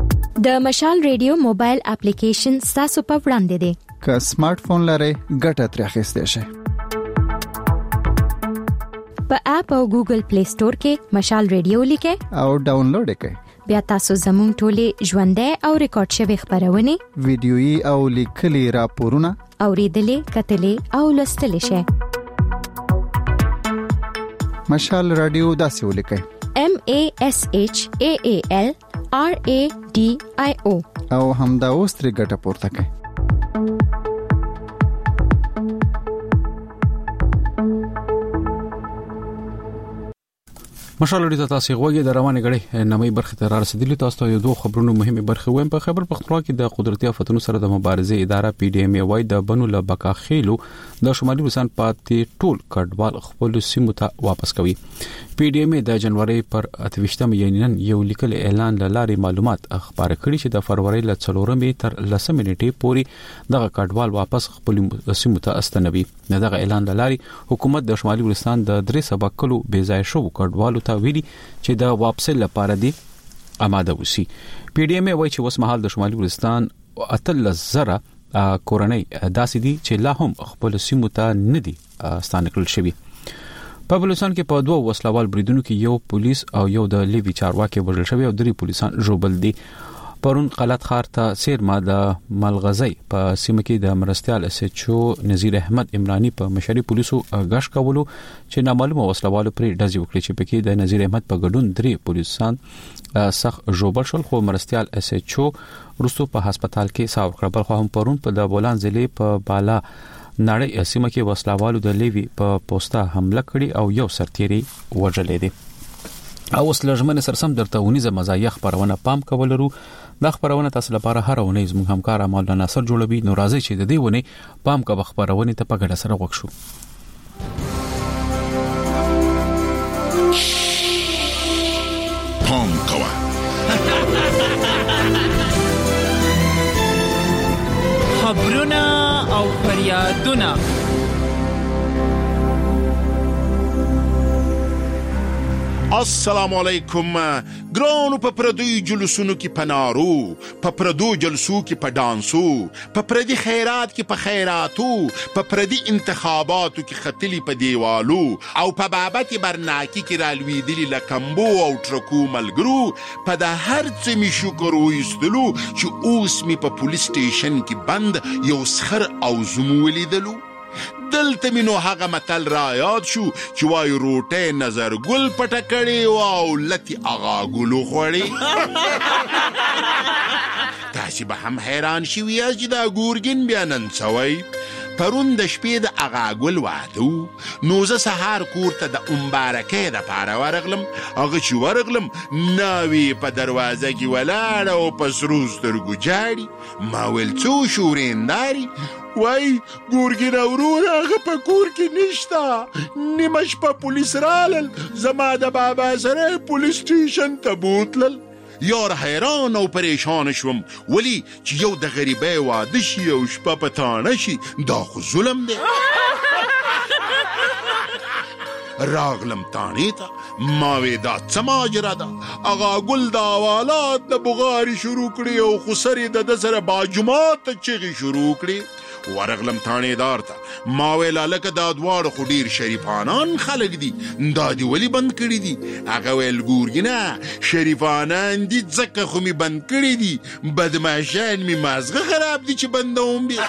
د مشال ریډیو موبایل اپلیکیشن تاسو په وړاندې دی. که سمارټ فون لرئ ګټه ترې اخیستئ شئ. په اپ او ګوګل پلی سٹور کې مشال ریډیو لیکئ او ډاونلوډ یې کړئ. بیا تاسو زموږ ټولې ژوندۍ او ریکارډ شوی خبرونه ویډیويي او لیکلي راپورونه اوریدلې کتلې او لوستلې شئ. مشال رادیو داسې ولیکئ: M A S H A A L R A D I O او همدا اوس ترې ګټه پورته کړئ. مشال لري تاسو غوږی د روانه غړي نمې برخه ته را رسیدلی. تاسو ته یو دوه خبرونه مهمه برخه وایم. په خبر پختونخوا کې د قدرتي آفتونو سره د مبارزې اداره پی ډی ایم ای وايي د بنو لبکا خېلو د شمالي روسان پاتې ټول کډوال خپل سیمو ته واپس کوي. پی ډی ایم ای د جنوري پر اتويشتم یعنی یو لیکل اعلان لاره معلومات خبره کړي چې د فروری ل څلورمې تر لسمې نیټې پورې دغه کډوال واپس خپل سیمو ته استنوي. دغه اعلان لاره حکومت د شمالي روسان د درې سبا کلو بې ځای شو کډوالو ته ویلي چې د واپس لپاره دي آماده وسی. پی ډی ایم ای وايي چې اوس مهال د شمالي روسان اتل زره کورنۍ داسې دي چې لا هم خپل سیمو ته نه دي ستانکل شوی. په بلوچستان کې په دوه وسلوال بریدونو کې یو پولیس او یو د لیوی چارواکي وژل شوی او درې پولیسان ژوبل دي. پرون قلات خار ته سیرما د ملغزي په سیمه کې د مرستيال اس ایچ او نذیر احمد عمرانی په مشري پولیسو غش کولو چې نامعلومه وسلوالو پر ډزې وکړي چې پکې د نذیر احمد په ګډون درې پولیسان سخت ژوبل شول خو مرستيال اس ایچ او رستو په هسپتال کې ساو کړ. بل خو هم پرون په د بولان ضلع په بالا نړۍ سیمه کې وسلوالو د لیوی په پوسټه حمله کړې او یو سرتيري وژلې دي. او اوس لږمنه سرسم درته ونیزه مزایخ خبرونه پام کولرو. دا خبرونه تاسو لپاره هر ونې زموږ همکار مولانا ناصر جوړوي. نو راځي چې د دې ونې پام کا خبرونه ته په ګډه سره وښو. پام کوه خبرونه او فریادونه السلام علیکم. ګرانو په پردوی جلوسونو کې پنارو، په پردو جلسو کې په ډانسو، په پردي خیرات کې په خیراتو، په پردي انتخاباتو کې خطلی په دیوالو او په بابت برناکی کې رالویدلی لکمبو او ټرکو ملګرو په د هر څه می شکر وایستلو چې اوس می په پولیس سټیشن کې بند یو سخر او زمو ولیدلو. دلته مینو هغه متل را یاد شو چې وای روټه نظر ګل پټه کړي او لتی اغا ګلو خوړي. تاسو به هم حیران شوي چې دا ګورګین بیا نن سوي. پرون د شپې د اغا ګل وادو نو زه سهار کور ته د مبارکې د پاره ورغلم. هغه چې ورغلم ناوی په دروازه کې ولاړ او په سرو سترګو جاړي. ما ویل څو شورینداري وای ګورګین ورور هغه په کور کې نشتا. نیمه شپه پولیس رالل زما د بابا سره پولیس سټیشن ته بوتلل. یار حیران او پریشان شوم ولی چې یو د غریبه واده شي او شپه پتانه شي دا خو ظلم دی. راغلم تانی تا ماوی دا څه ماجرا ده. اغا ګل دا حوالات د بغاري شروع کړي او خسرې د د سره باجمات چغې شروع کړي. ورغلم تانی دار تا ماوی لالکه دا دوار خو ډیر شریفانان خلق دي دا دی ولی بند کړي دي. هغه ویل ګورګینا شریفانان دي ځکه خو می بند کړي دي بدمعشان می مازغه خراب دي چې بندوم بیا.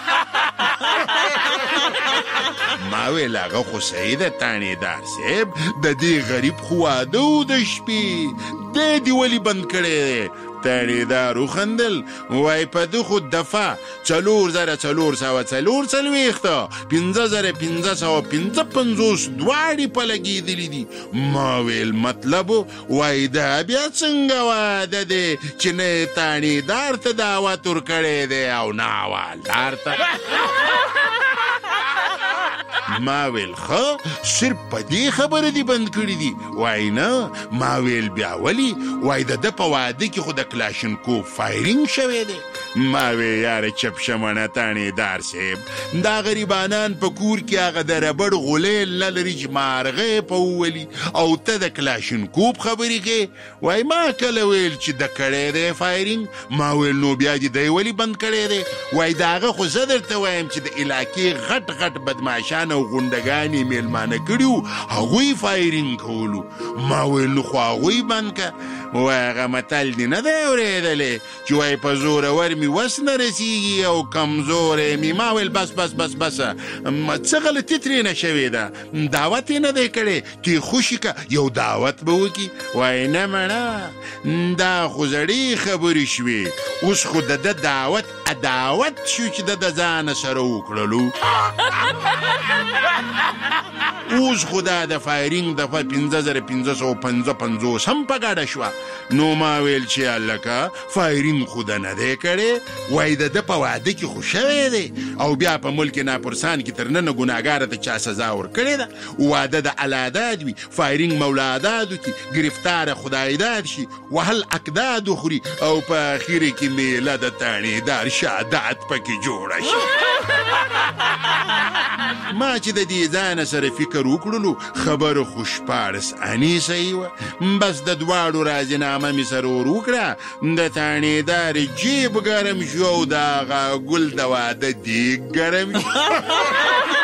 ماوی لاغه خو سیده تانی دار سیب د دې غریب خو واده د شپې د دی ولی بند کړي. تانی دارو خندل وای په دغه دفعه څلور زره څلور سوه څلور څلوېښته پنځه زره پنځه سوه پنځه پنځوس دواړې په لګېدلي دي. ما ویل مطلب وای دا بیا څنګه واده دی چې نه تانی دار ته دعوت ورکړی دی او نه حوالدار ته. ما ویل ښه صرف په دې خبره دې بند کړي دي؟ وای نه. ما ویل بیا ولي؟ وای د ده په واده کې خو د کلاشینکوف فایرینګ شوی دی. ما وی یاره چپ شمنه تانیدار صاحب، دا غریبانان په کور کې هغه د ربړ غولیل نه لري چې مارغې په وولي او ته د کلاشینکوف خبرې کوې؟ وای ما کله ویل چې د کړی دی فایرینګ؟ ما ویل نو بیا دې دی ولې بند کړی دی؟ وای د هغه خو زه درته وایم چې د علاقې غټ غټ بدماشان او غونډګانې میلمانه کړي وو، هغوی فایرینګ کولو. ما ویل نو خو هغوی بند که. وای هغه متل دې نه دی اورېدلی چې وای په زورور مې وس نه رسېږي او کمزوری مې؟ ما ویل بس بس بس بس څه غلطي ترېنه شوې ده؟ دعوت یې نه دی کړی چې خوشي که یو دعوت به وکړي؟ وای نه مړه دا خو زړې خبرې شوې، اوس خو د ده دعوت عداوت شو چې د د ځانه سره وکړلو. اوس خو دا د فایرینګ دفعه پنځه زره پنځه سوه پنځه پنځوس هم په ګډه شوه. نو ما ویل چې هلکه فایرینګ خو ده نه دی کړی، وایي د ده په واده کې خو شوی دی او بیا په ملک ناپرسان کې تر ننه ګناهګاره ته چا سزا ورکړې ده. واده د الاداد وي، فایرینګ مولادادو کې ګرفتاره خدایداد شي، وهل اکداد خوري او په اخر کې میله د تانیدار شادات پکې جوړه شي. ما چې د دې ځانه سره فکر وکړلو خبره خو شپاړس انې صحیح وه. بس د دواړو راضینامه مې سره ور وکړه، د تانیدار جیب ګرم شو او د هغه ګل د واده دیګ ګرم شو.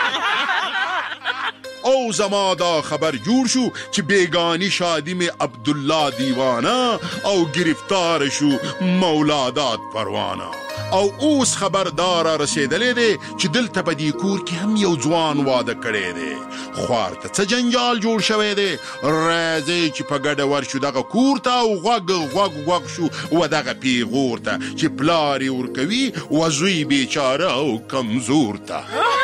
او زما دا خبر جور شو چې بیگانی شادی میں عبدالله دیوانه او گرفتار شو مولادات پروانه. او اوس خبردار رسیدلی دی چې دلته په دې کور کې هم یو ځوان واده کړی دی. خوار ته څه جنجال جوړ شوی دی؟ راځئ چې په ګډه ورشو دغه کور ته او غوږ غوږ غوږ شو و دغه پیغور ته چې پلار یې ورکوي و زوی بیچاره او کمزور ته.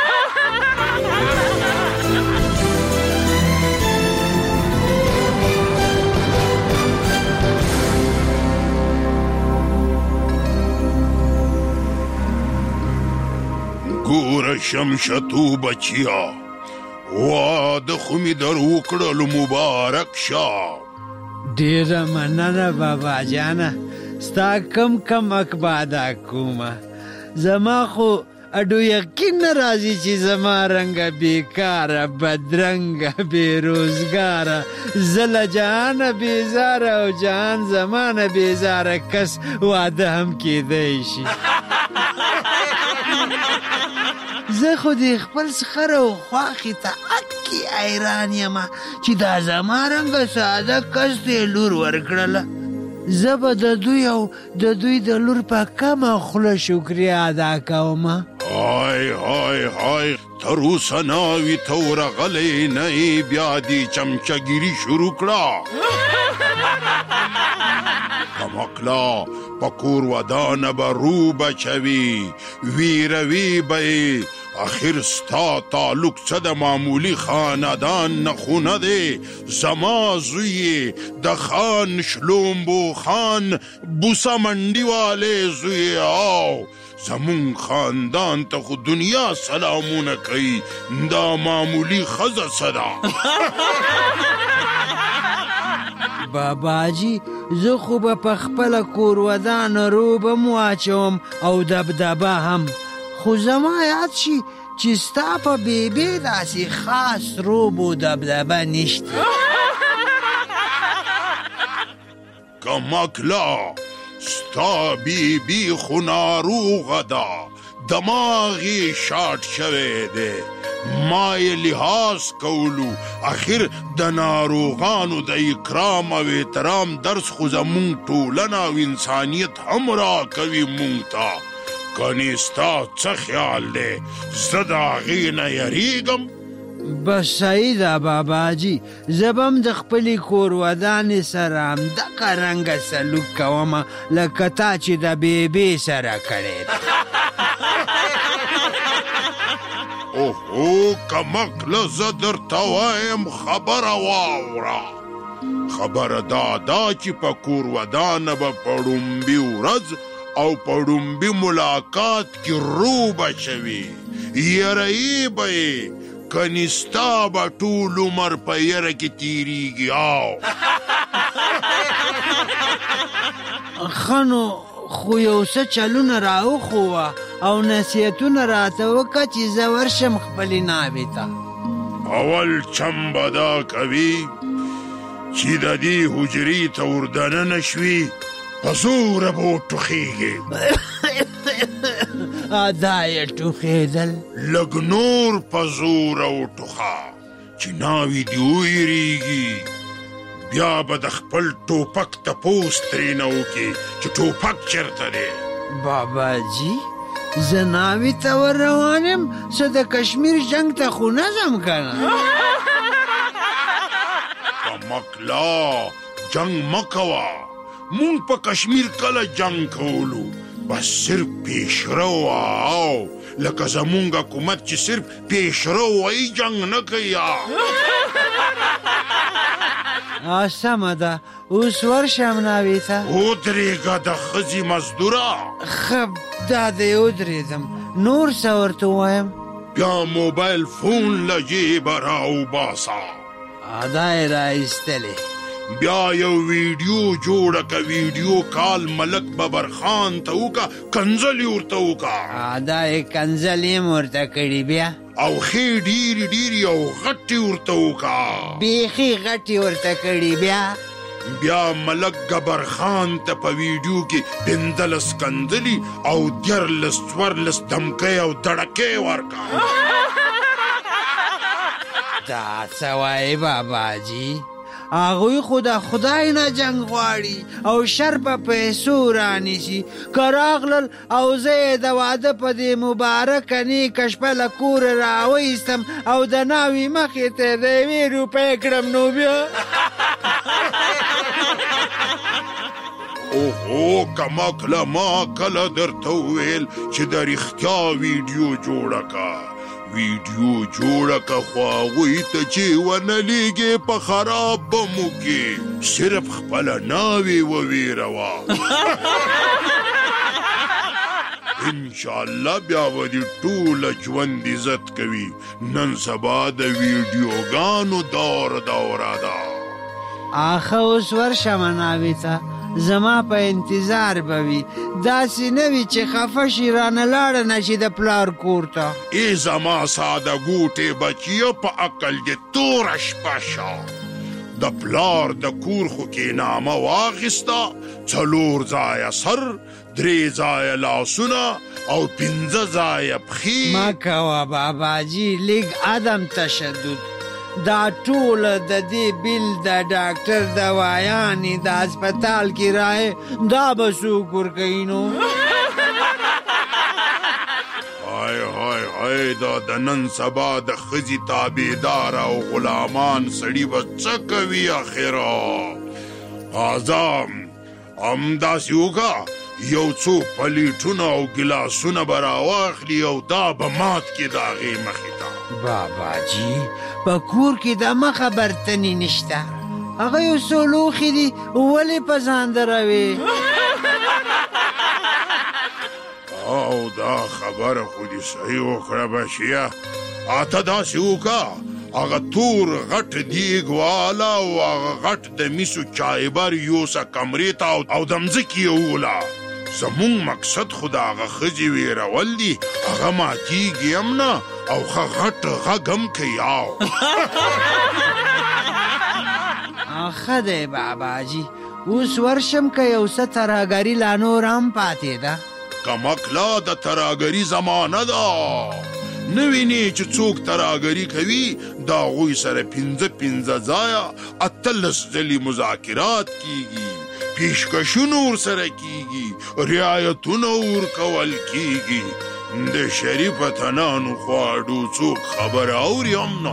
ګوره شمشتو بچیا، واده خو مې در وکړلو مبارک شه. ډېره مننه بابا جانه، ستا کم کم اکباده کومه. زما خو اډو یقین نه راځي چې زما رنګه بیکاره بدرنګه بېروزګاره زه له جهانه بېزاره او جهان زمانه بېزاره کس واده هم کېدی شي. زه خو د خپل سخر او خواښې ته اکې حیران یم چې دا زما رنګه ساده کس ته لور ورکړله. زه به د دوی او د دوی د لور په کمه خوله شکریه ادا کومه. های های های تر اوسه ناوي ته ورغلی نه یې بیا دې چمچهګیري شروع کړه. کمکلا په کور ودانه به رو بچوي، ویروي به یې. آخر ستا تعلق څه د معمولی خاندان نه خو نه دی. زما زوی د خان شلومبو خان بوسه منډي والے زوی او زمون خاندان ته خو دنیا سلامونه کوي، دا معمولی ښځه څه ده؟ بابا جی زه خو به په خپله کور ودانه روب هم واچوم او دبدبه هم، خو زما یاد شي چې ستا په بیبي داسې خاص روب و دبدبه نشته. کمکلا ستا بیبي خو ناروغه ده، دماغ یې شاټ شوی دی. ما یې لحاظ کولو، اخر د ناروغانو د اکرام او احترام درس خو زمونږ ټولنه او انسانیت هم راکوي مونږ ته. کنې ستا څه خیال دی؟ زه د هغې نه یریږم. بس صحیح ده بابا جی، زه به هم د خپلې کور ودانې سره همدغه رنګه سلوک کومه لکه تا چې د بیبي سره کړی ده. اوهو کمکله زه درته وایم خبره واوره. خبره دا ده چې په کور ودانه به په ړومبي ورځ او په ړومبي ملاقات کې رو به شوي، یرهیي به یې کنيستا به ټول عمر په یره کې تیریږي. آو خنو خو یو څه چلونه راوښوه او نصیحتونه راته وکړه چې زه ورشم خپلې ناوې ته. اول چم به دا کوي چې د دې حجرې ته وردننه شوي په زوره به وټوخېږي. دا یې ټوخېدل؟ لږ نور په زوره وټوخه چې ناوې دې وویرېږي. بیا به د خپل ټوپک تپوس ترېنه وکړي چې ټوپک چېرته دی. بابا جي زه ناوې ته ور روان یم، څه د کشمیر جنګ ته خو نه ځم که نه. کمکلا جنګ مه کوه، مونږ په کشمیر کله جنګ کولو، بس صرف پیشرو او لکه زمونږ حکومت چې صرف پیشرو وایي جنګ نه کوي. سمه ده، اوس ورشم ناوې ته. ودرېږه د ښځې مزدوره. ښه دا دی ودرېدم، نور څه ورته ووایم؟ بیا موبایل فون له جیبه راوباسه. دا یې راایستلې. بیا یو ویډیو جوړه که، ویډیو کال ملک ببر خان ته وکړه، کنځلې ورته وکړه. دا یې کنځلې م ورته کړي بیا؟ او ښې ډېرې ډېرې او غټې ورته وکړه. بیخي غټې ورته کړي بیا؟ بیا ملک گبر خان ته په ویډیو کې پنځلس کنځلې او دیارلس څوارلس دمکۍ او دړکې ورکړه. دا څه وایې بابا جي؟ هغوی خو د خدای نه جنګ غواړي او شر په پیسو رانیسي. که راغلل او زه یې د واده په دې مبارکه نیکه شپه له کوره راوایستم او د ناوې مخې ته د یوې روپۍ کړم، نو بیا اوهو کمکله ما کله درته وویل چې د رښتیا ویډیو جوړه که. ویډیو جوړه که خو هغوی ته چې ونه لیږې په خراب بمو کې صرف خپله ناوې وویروه. انشاءالله بیا به دې ټوله ژوند عزت کوي. نن سبا د ویډیوګانو دور دوره ده. آخه اوس ورشم ناوې ته، زما په انتظار به وي. داسې نه وي چې خفه شي رانه لاړه نه شي د پلار کور ته. ای زما ساده ګوټې بچیه، په عقل دې توره شپه شه. د پلار د کور خو کې نامه واخیسته، څلور ځایه سر، درې ځایه لاسونه او پنځه ځایه پښې. مه کوه بابا جي، لږ عدم تشدد. دا ټول د دې بیل د ډاکټر دوایانې د هسپتال کرایې دا به څوک ورکوي نو؟ های های های دا د نن سبا د ښځې تابعدار او غلامان سړي به څه کوي اخره؟ اعظم همداسې وکړه، یو څو پلیټونه او ګلاسونه به راواخلي او دا به مات کړي د هغې مخې ته. بابا جي په کور کې د مخه برتنې نشته، هغه یو څو لوښي دي، ولې په ځان دروې؟ او دا خبره خو دې صحیح وکړه بچیه. اته داسې وکړه، هغه تور غټ دیګ والا او هغه غټ د میسو چایبر یوسه کمرې ته او د مځکې یووله. زمونږ مقصد خو د هغه ښځې ویرول دي، هغه ماتیږي هم نه او ښه غټ غږ هم کوي. ښه دی بابا جي، اوس ورشم که یو څه تراګري لا نور هم پاتې ده؟ کمکلا د تراګري زمانه ده. نه وینې چې څوک تراګري کوي د هغوی سره پنځه پنځه ځایه اتلس ځلې مذاکرات کیږي، پیشکشونه ورسره کیږي، رعایتونه ورکول کیږي. د شریف اتنانو خواړو څوک خبره اوري هم نه.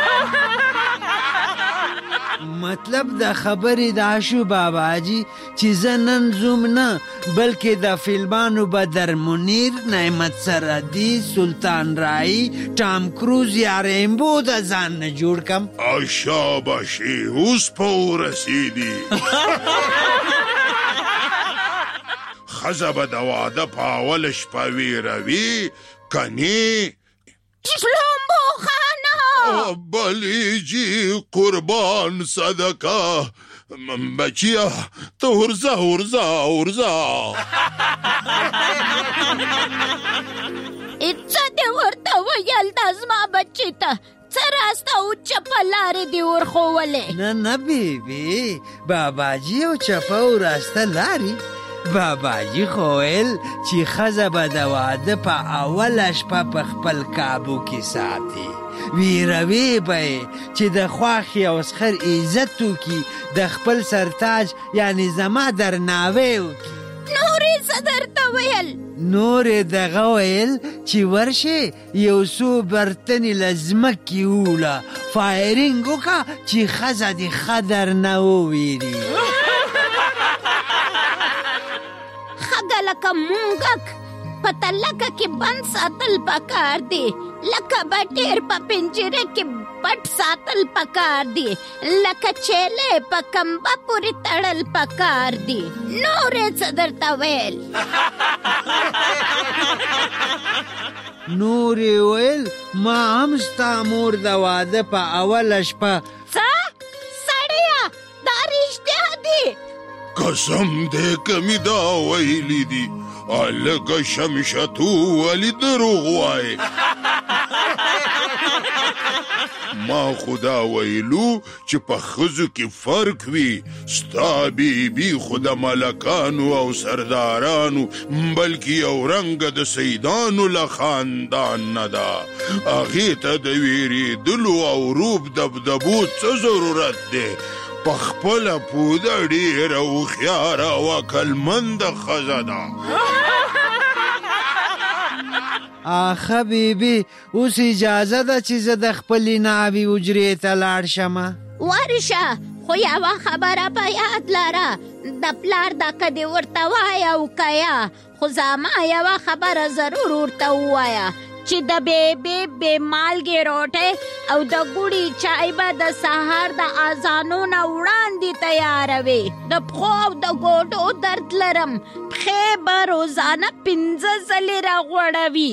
مطلب د خبرې دا شو بابا جي چې زه نن زوم نه، بلکې د فلمانو بدر منیر، نعمت سرحدي، سلطان رای، ټام کروز یا ریمبو د ځان نه جوړ کم. شاباشي، اوس په ورسېدي. ښځه به د واده په اوله شپه ویروي، کنې لومبو خانه بلی جی قربان صدقه بچیا ته ورځه ورځه ورځه اڅه دې ورته ویل دا زما بچی ته څه راسته او چپه لارې دې ورښولې نه نه بیبي باباجي او چپه او راسته لارې باباجي خو ویل چې ښځه به د واده په اوله شپه په خپل کابو کې ساتي ویروي به یې چې د خواښې او سخر عزت وکړي د خپل سرتاج یعنی زما درناوی وکړي نورې څه درته ویل نورې دغه ویل چې ورشې یو څو برتنې له ځمکې ووله فایرینګ وکړه چې ښځه دې ښه درنه وویري ښه لکه مونګک په تلکه کې بند ساتل پکار دی لکه بټیر په پنجره کې پټ ساتل پکار دی لکه چیلې په کمبه پورې تړل پکار دی نورې څه درته ویل نورې ویل ما هم ستا مور د واده په اوله شپه څه سړیه دا رښتیا دی قسم دې کمی دا ویلی دی لکه شمشتو ولی دروغ وای ما خدا ویلو چې په ښځو کې فرق وي ستا بیبي خو د ملکانو او سردارانو بلکې یو رنګه د سیدانو له خاندان نه ده هغې ته د ویرېدلو او روب دبدبو څه ضرورت دی په خپله پوده ډېره هوښیاره او عقلمنده ښځه ده آخه بیبي اوس اجازه ده چې زه د خپلې ناوې حجرې ته لاړ شمه ورشه خو یوه خبره په یاد لره د پلار دا که دې ورته وایه او که یا خو زما یوه خبره ضرور ورته ووایه چې د بیبي بې مالګې روټۍ او د ګوړي چای به د سهار د اذانو نه وړاندې تیاروي د پښو او د ګوډو درد لرم پښې به روزانه پنځه ځلې راغوړوي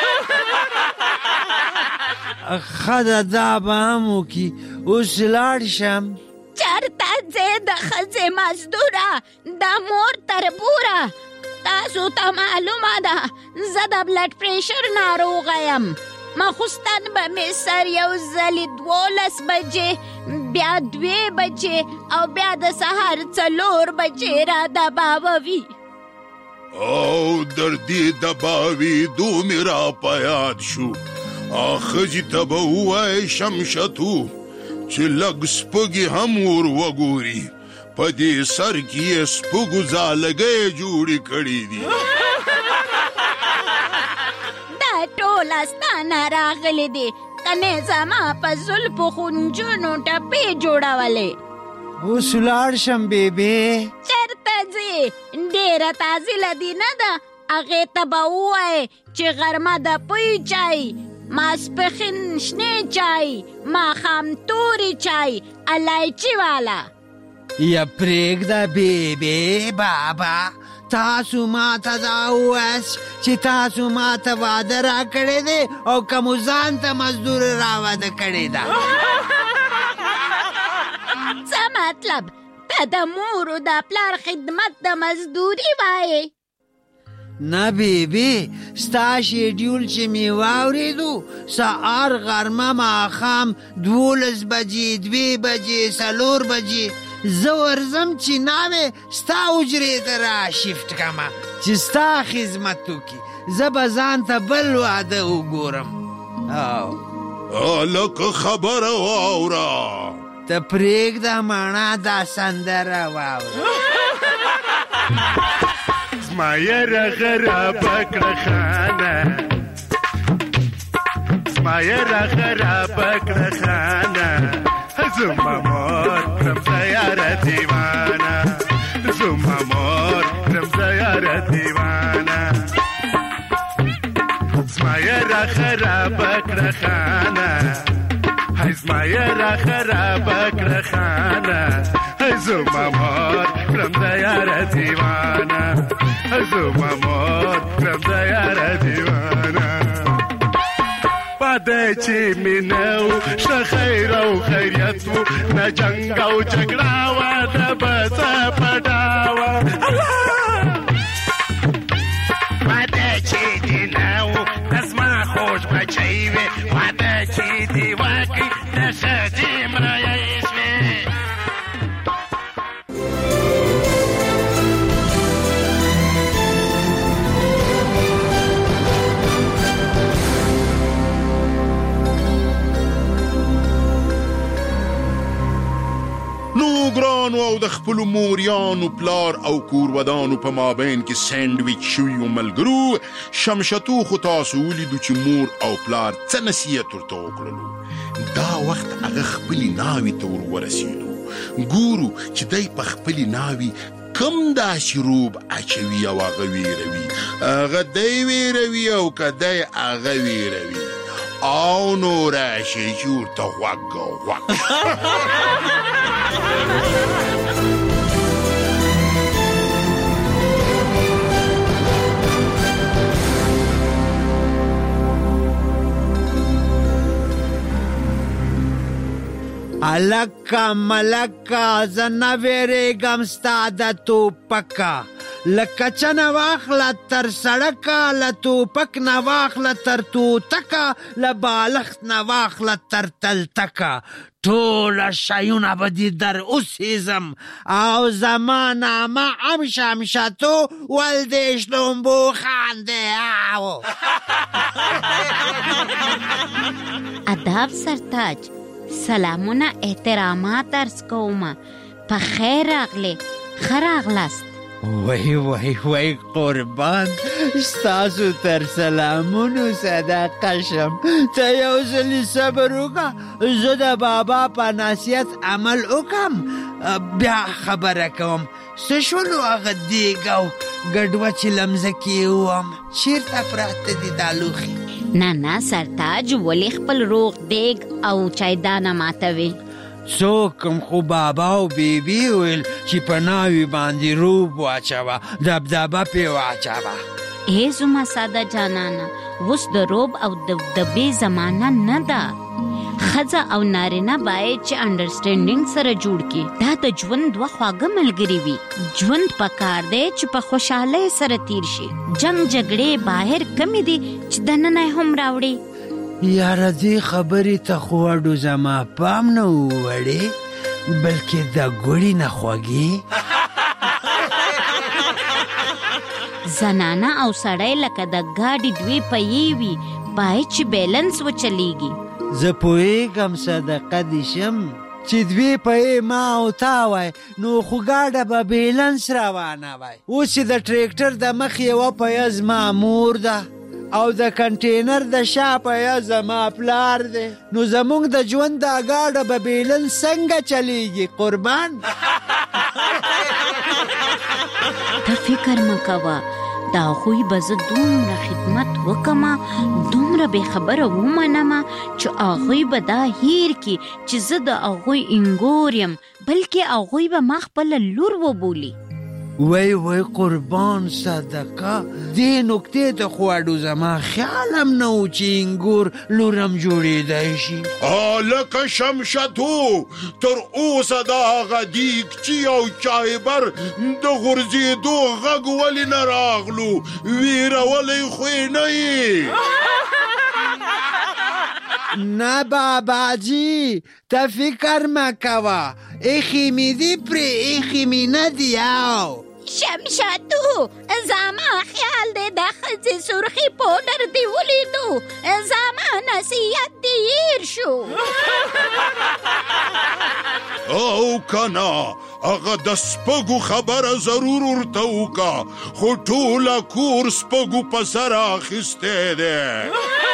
ښه ده دا به هم وکړي اوس لاړ شم چېرته ځې د ښځې مزدوره د مور تربوره تاسو ته معلومه ده زه د بلډ پریشر ناروغه یم مخصوصاً به مې سر یو ځلې دولس بجې بیا دوې بجې او بیا د سهار څلور بجې را دباووي او در دې دباوېدو مې را په یاد شو ښځې ته به ووایې شمشتو چې لږ سپږې هم ور وګوري په دې سر کې یې سپږو ځالګۍ جوړې کړي دي دا ټوله ستا نه راغلي دي کنې زما په زلفو خونجونو ټپې جوړولې اوس لاړ شم بیبي چېرته ځې ډېره تازیله دي نه ده هغې ته به ووایې چې غرمه د پوی چای ماسپښین شنې چای ماښام تورې چای الایچي والا یا پرېږده بیبي بابا تاسو ما ته دا ووایاست چې تاسو ما ته واده را کړی دی او که مو ځان ته مزدور را واده کړې ده څه مطلب ته د مور او د پلار خدمت د مزدوري وایې نه بیبي ستا شیډیول چې مې واورېدو سهار غرمه ماښام دولس بجې دوې بجې څلور بجې زه ورځم چې ناوې ستا حجرې ته را شفټ کړمه چې ستا خدمت وکړي زه به ځان ته بل واده وګورم هلکه خبره واوره ته پرېږده ماڼه دا سندره واوره زما یره خرابه کړه خانه زما یره خرابه کړه خانه زما مور کړم زه یاره دیوانه زما مور کړم زه یاره دیوانه زما یره خرابه کړه خانه های زما یره خرابه کړه خانه زما مور کړم زه یاره دیوانه زما مور کړم زه یاره دیوانه پدې بچې مینو ش خیر او خیریت وو نه جنگ او جګړه وا د بس پټاوا واده چې دیناو اسما خوش بچي وي واده چې دی واقعي د شدي مرایس وي نو ګرانو او د خپلو موریانو پلار او کورودانو په مابین کې سینډویچ شویو ملګرو شمشتو خو تاسو ولیدو چې مور او پلار څه نصیحت ورته وکړلو. دا وخت هغه خپلې ناوې ته ور ورسېدو. ګورو چې دی په خپلې ناوې کم داسې روب اچوي او هغه ویروي. هغه دی ویروي او که دی هغه ویروي او نو راشي چې ورته غوږ غوږ الکا ملکا زنه ویریږم ستا د توپکه لکه چنه واخله تر سړکه له توپک نه واخله تر توتکه له بالښت نه واخله تر تلتکه ټوله شیونه به دي در اوسېزم او زما نامه همشه همشتو ول د شلومبو خنده او ادب سرتاج سلامونه احترامات عرض کوم په خیر راغلی ښه راغلاست. وای وای وای قربان ستاسو تر سلامونو صدقه شم. ته یو ځلې صبر وکړه زه د بابا په نصیحت عمل وکړم بیا خبره کوم. څه شولو هغه دیګ او ګډوه چې لمځکې وم چېرته پراته دي دا لوښي؟ نه نه سرتاج ولې خپل روغ دیګ او چایدانه ماتوي؟ څوکم خو بابا او بیبي ویل چې په ناوې باندې روب واچوه دبدبه پې واچوه. ای زما ساده جانانه اوس د روب او دبدبې زمانه نه ده. ښځه او نارینه باید چې انډرسټینډینګ سره جوړ کړي. دا د ژوند دوه خواږه ملګري وي. ژوند پکار دی چې په خوشحالۍ سره تیر شي. جنگ جګړې بهر کمې دي چې دننه هم راوړي. یاره دې خبرې ته خو اډو زما پام نه ووړې بلکې د ګوړې نه خوږې. زنانه او سړی لکه د ګاډي دوی پهیې وي باید چې بیلنس وچلیږي. زه پوهېږم صدقه دې شم چې دوی پهیې ما او تا وای نو خو ګاډه به بیلنس روانه وای. اوس چې د ټریکټر د مخ یوه پهیه زما مور ده او د کنټینر د شا پهیه زما پلار دی نو زمونږ د ژوند دا ګاډه به بیلنس څنګه چلیږي قربان؟ ته فکر مه کوه د هغوی به زه دومره خدمت وکمه دومره بې خبره ومنمه چې هغوی به دا هیر کړي چې زه د هغوی انګور یم بلکې هغوی به ما خپله لور وبولي. وای وای قربان صدقه دې نکتې ته خو اډو زما خیال هم نه و چې انګور لورم جوړېدی شي. لکه شمشتو تر اوسه د هغه دیګ چې یو چایبر د غورځېدو غږ ولې نه راغلو ویرولی خو یې نه یې؟ نه باباجي ته فکر مه کوه ایښې مې دي پرې ایښې مې نه دي. او شمشتو زما خیال دی د ښځې سرخي پوډر دې ولیدو زما نصیحت دې هیر شو. او کنه هغه د سپږو خبره ضرور ورته وکړه خو ټوله کور سپږو په سر اخیستی دی.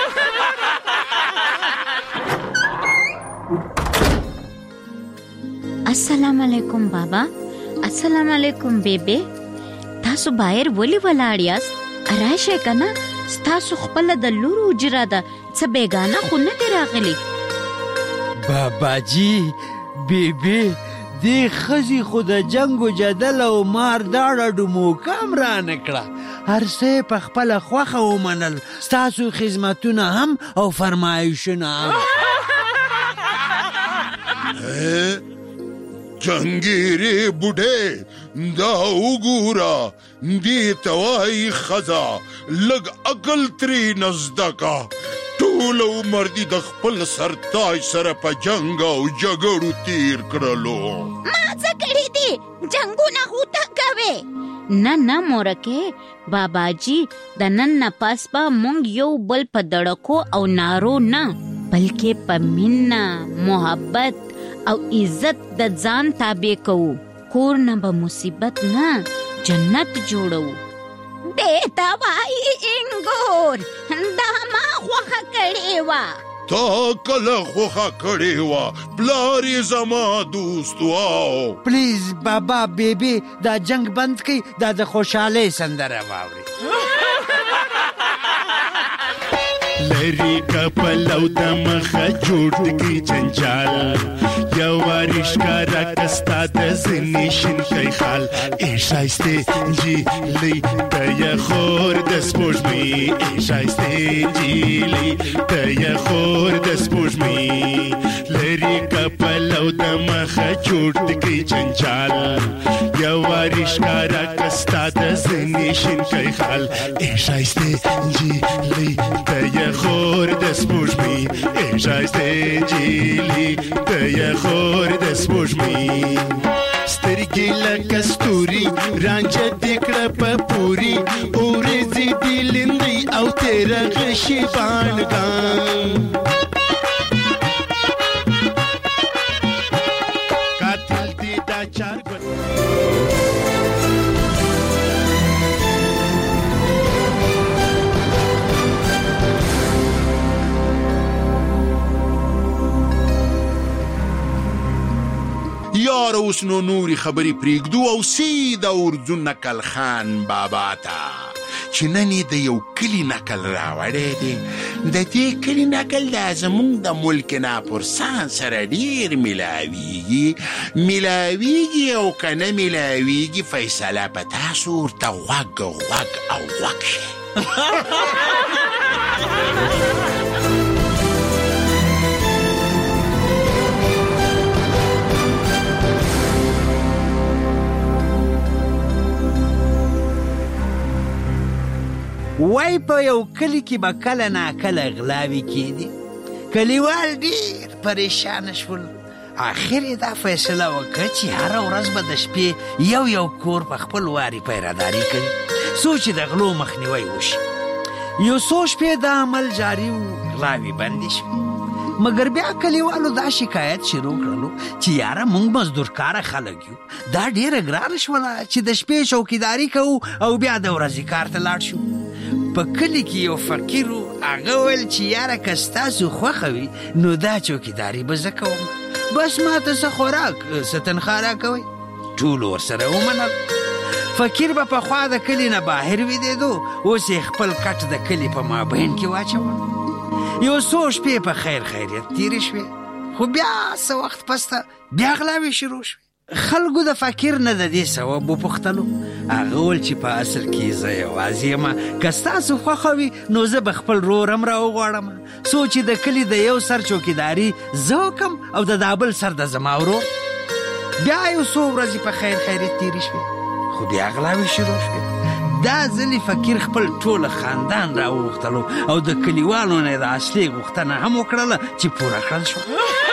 السلام علیکم بابا. السلام علیکم بیبی. تاسو بایر ولی ولاړ یاست؟ راشئ کنه ستاسو خپله د لور حجره ده څه بیګانه خو نه دی راغلی. باباجي بیبی دې ښځې خو د جنګ و جدل او مار داړه ډموکه هم رانه کړه هر څه په خپله خوښه ومنل، ستاسو خدمتونه هم او فرمایشونه هم. جنگیرې بوډۍ دا وګوره، دې ته وایي ښځه، لږ عقل ترې زده کا. ټول عمر دې د خپل سرتاج سره په جنګ او جګړو تیر کړلو. ما څه کړي دي؟ جنګونه خو ته کوې. نه نه مورکې باباجي، د نن نه پس به مونږ یو بل په دړکو او نارو نه، بلکې په مینه، محبت او عزت د ځان تابع کوو. کور نه به مصیبت نه، جنت جوړو. دې ته وایي انګور. دا ما خوښه کړې وه. تا کله خوښه کړې وه؟ پلار یې زما دوست واو. پلیز بابا بیبي دا جنگ بند کړئ، دا د خوشحالۍ سندره واورئ. لری کپل او د مخه جوړ کی جنجال، یو وارش کارا کستا د زنی شین کای خال. ای شایسته جی لی د خور د سپوږمۍ، ای شایسته جی لی د خور د سپوږمۍ. لری کپل او د مخه جوړ کی جنجال، یو وارش کارا کستا د زنی شین کای خال. ای شایسته جی لی د خور د سپوږمۍ، ای شایسته جیلی د خور د سپوږمۍ. سترګې لکه ستوري رانجه دې کړه په پوري، اورېځې دې لیندۍ او تیره غشي بانګان. قاتل دې دا چار یار اوس نو نوري خبرې پرېږدو او سیده ورځو نکل خان بابا ته، چې نن یې د یو کلي نکل راوړی دی. د دې کلي نکل دا زموږ د ملک ناپرسان سره ډېر میلاویږي میلاویږي او که نه میلاویږي، فیصله په تاسو ورته غوږ غوږ او غوږ شئ. وای په یو کلی کې به کله ناکله غلاوې کېدې. کلیوال ډېر پریشانه شول. آخر یې دا فیصله وکړه چې هره ورځ به د شپې یو یو کور په خپل واري پیرهداري کوي، څو چې د غلو مخنیوی وشي. یو څو شپې دا عمل جاري و، غلاوې بندې شوې. مګر بیا کلیوالو دا شکایت شروع کړلو چې یاره مونږ مزدورکاره خلک یو، دا ډېره ګرانه شوله چې د شپې چوکیداري کوو او بیا د ورځې کار ته لاړ شو. په کلي کې یو فقیر و، هغه ویل چې یاره که ستاسو خوښه وي نو دا چوکیداري به زه کوم، بس ما ته څه خوراک څه تنخوا راکوئ. ټولو ورسره ومنل. فقیر به پخوا د کلي نه بهر ویدېدو، اوس یې خپل کټ د کلي په مابین کې واچول. یو څو شپې په خیر خیریت تیرې شوې، خو بیا څه وخت پسته بیا غلاوې شروع شوې. خلکو د فقیر نه د دې سبب وپوښتلو. هغه وویل چې په اصل کې زه یوازې یم، که ستاسو خوښه وي نو زه به خپل رور هم راوغواړم، څو چې د کلي د یو سر چوکیداري زه وکم او د دا بل سر د زما ورور. بیا یو څو ورځې په خیر خیریت تیرې شوې، خو بیا غلاوې شروع شوې. دا ځلې فقیر خپل ټوله خاندان راوغوښتلو او د کلیوالو نه د اصلي غوښتنه هم وکړله چې پوره کړل شوه.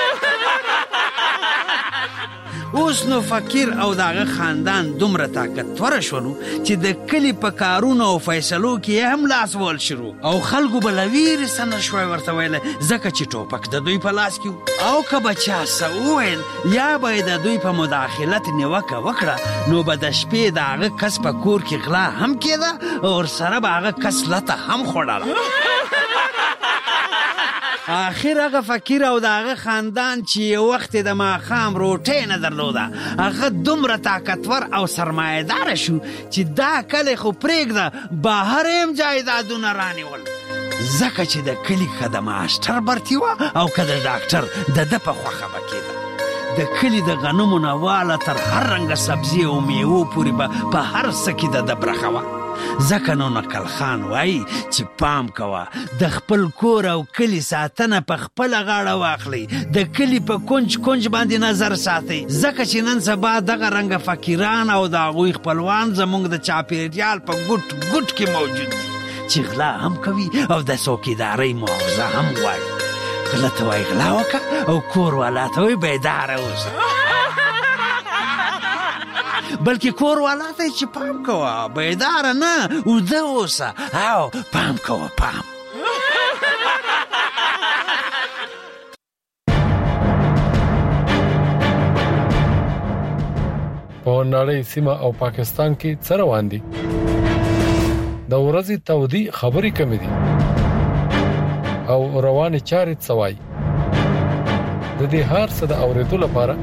اوس نو فقیر او دغه خاندان دومره طاقتوره شولو چې د کلي په کارونو او فیصلو کې هم لاس وهل شروع، او خلکو به له ویرې څه نه شوی ورته ویلی، ځکه چې ټوپک د دوی په لاس کې و. او که به چا څه وویل یا به یې د دوی په مداخلت نیوکه وکړه، نو به د شپې د هغه کس په کور کې غلا هم کېده او ورسره به هغه کس لته هم خوړله. آخر هغه فقیر او د هغه خاندان چې یو وخت د ماښام روټۍ نه درلوده، هغه دومره طاقتور او سرمایه‌داره شو چې دا کلی خو پرېږده، بهر هم جایدادونه رانیول، ځکه چې د کلي که د ماسټر برتي وه او که د ډاکټر د ده په خوښه به کېده. د کلي د غنمو نه واله تر هر رنګه سبزي او میوو پورې به په هر څه کې د ده برخه وه. ځکه نو نقل خان وایي چې پام کوه د خپل کور او کلي ساتنه په خپله غاړه واخلئ د کلي په کونج کونج باندې نظر ساتئ ځکه چې نن سبا دغه رنګه فقیران او د هغوی خپلوان زموږ د چاپېریال په ګوټ ګوټ کې موجود دي چې غلا هم کوي او د څوکیدارۍ معاوضه هم غواړي غله ته وایي غلا وکړه او کور والا ته وایي بیداره اوسه بلکې کور والا ته چې پام کوه بیداره نه اوده اوسه او پام کوه پام په نړۍ سیمه او پاکستان کې څه روان دي د ورځې تودي خبري کمې دي او رواني چارې څوای د دې هر څه د اوریدو لپاره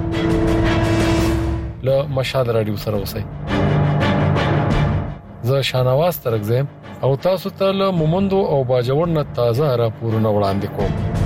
له مشال رادیو سره اوسئ زه شانواز ترګزم او تاسو ته له مومندو او باجوړ نه تازه راپورونه وړاندې کوم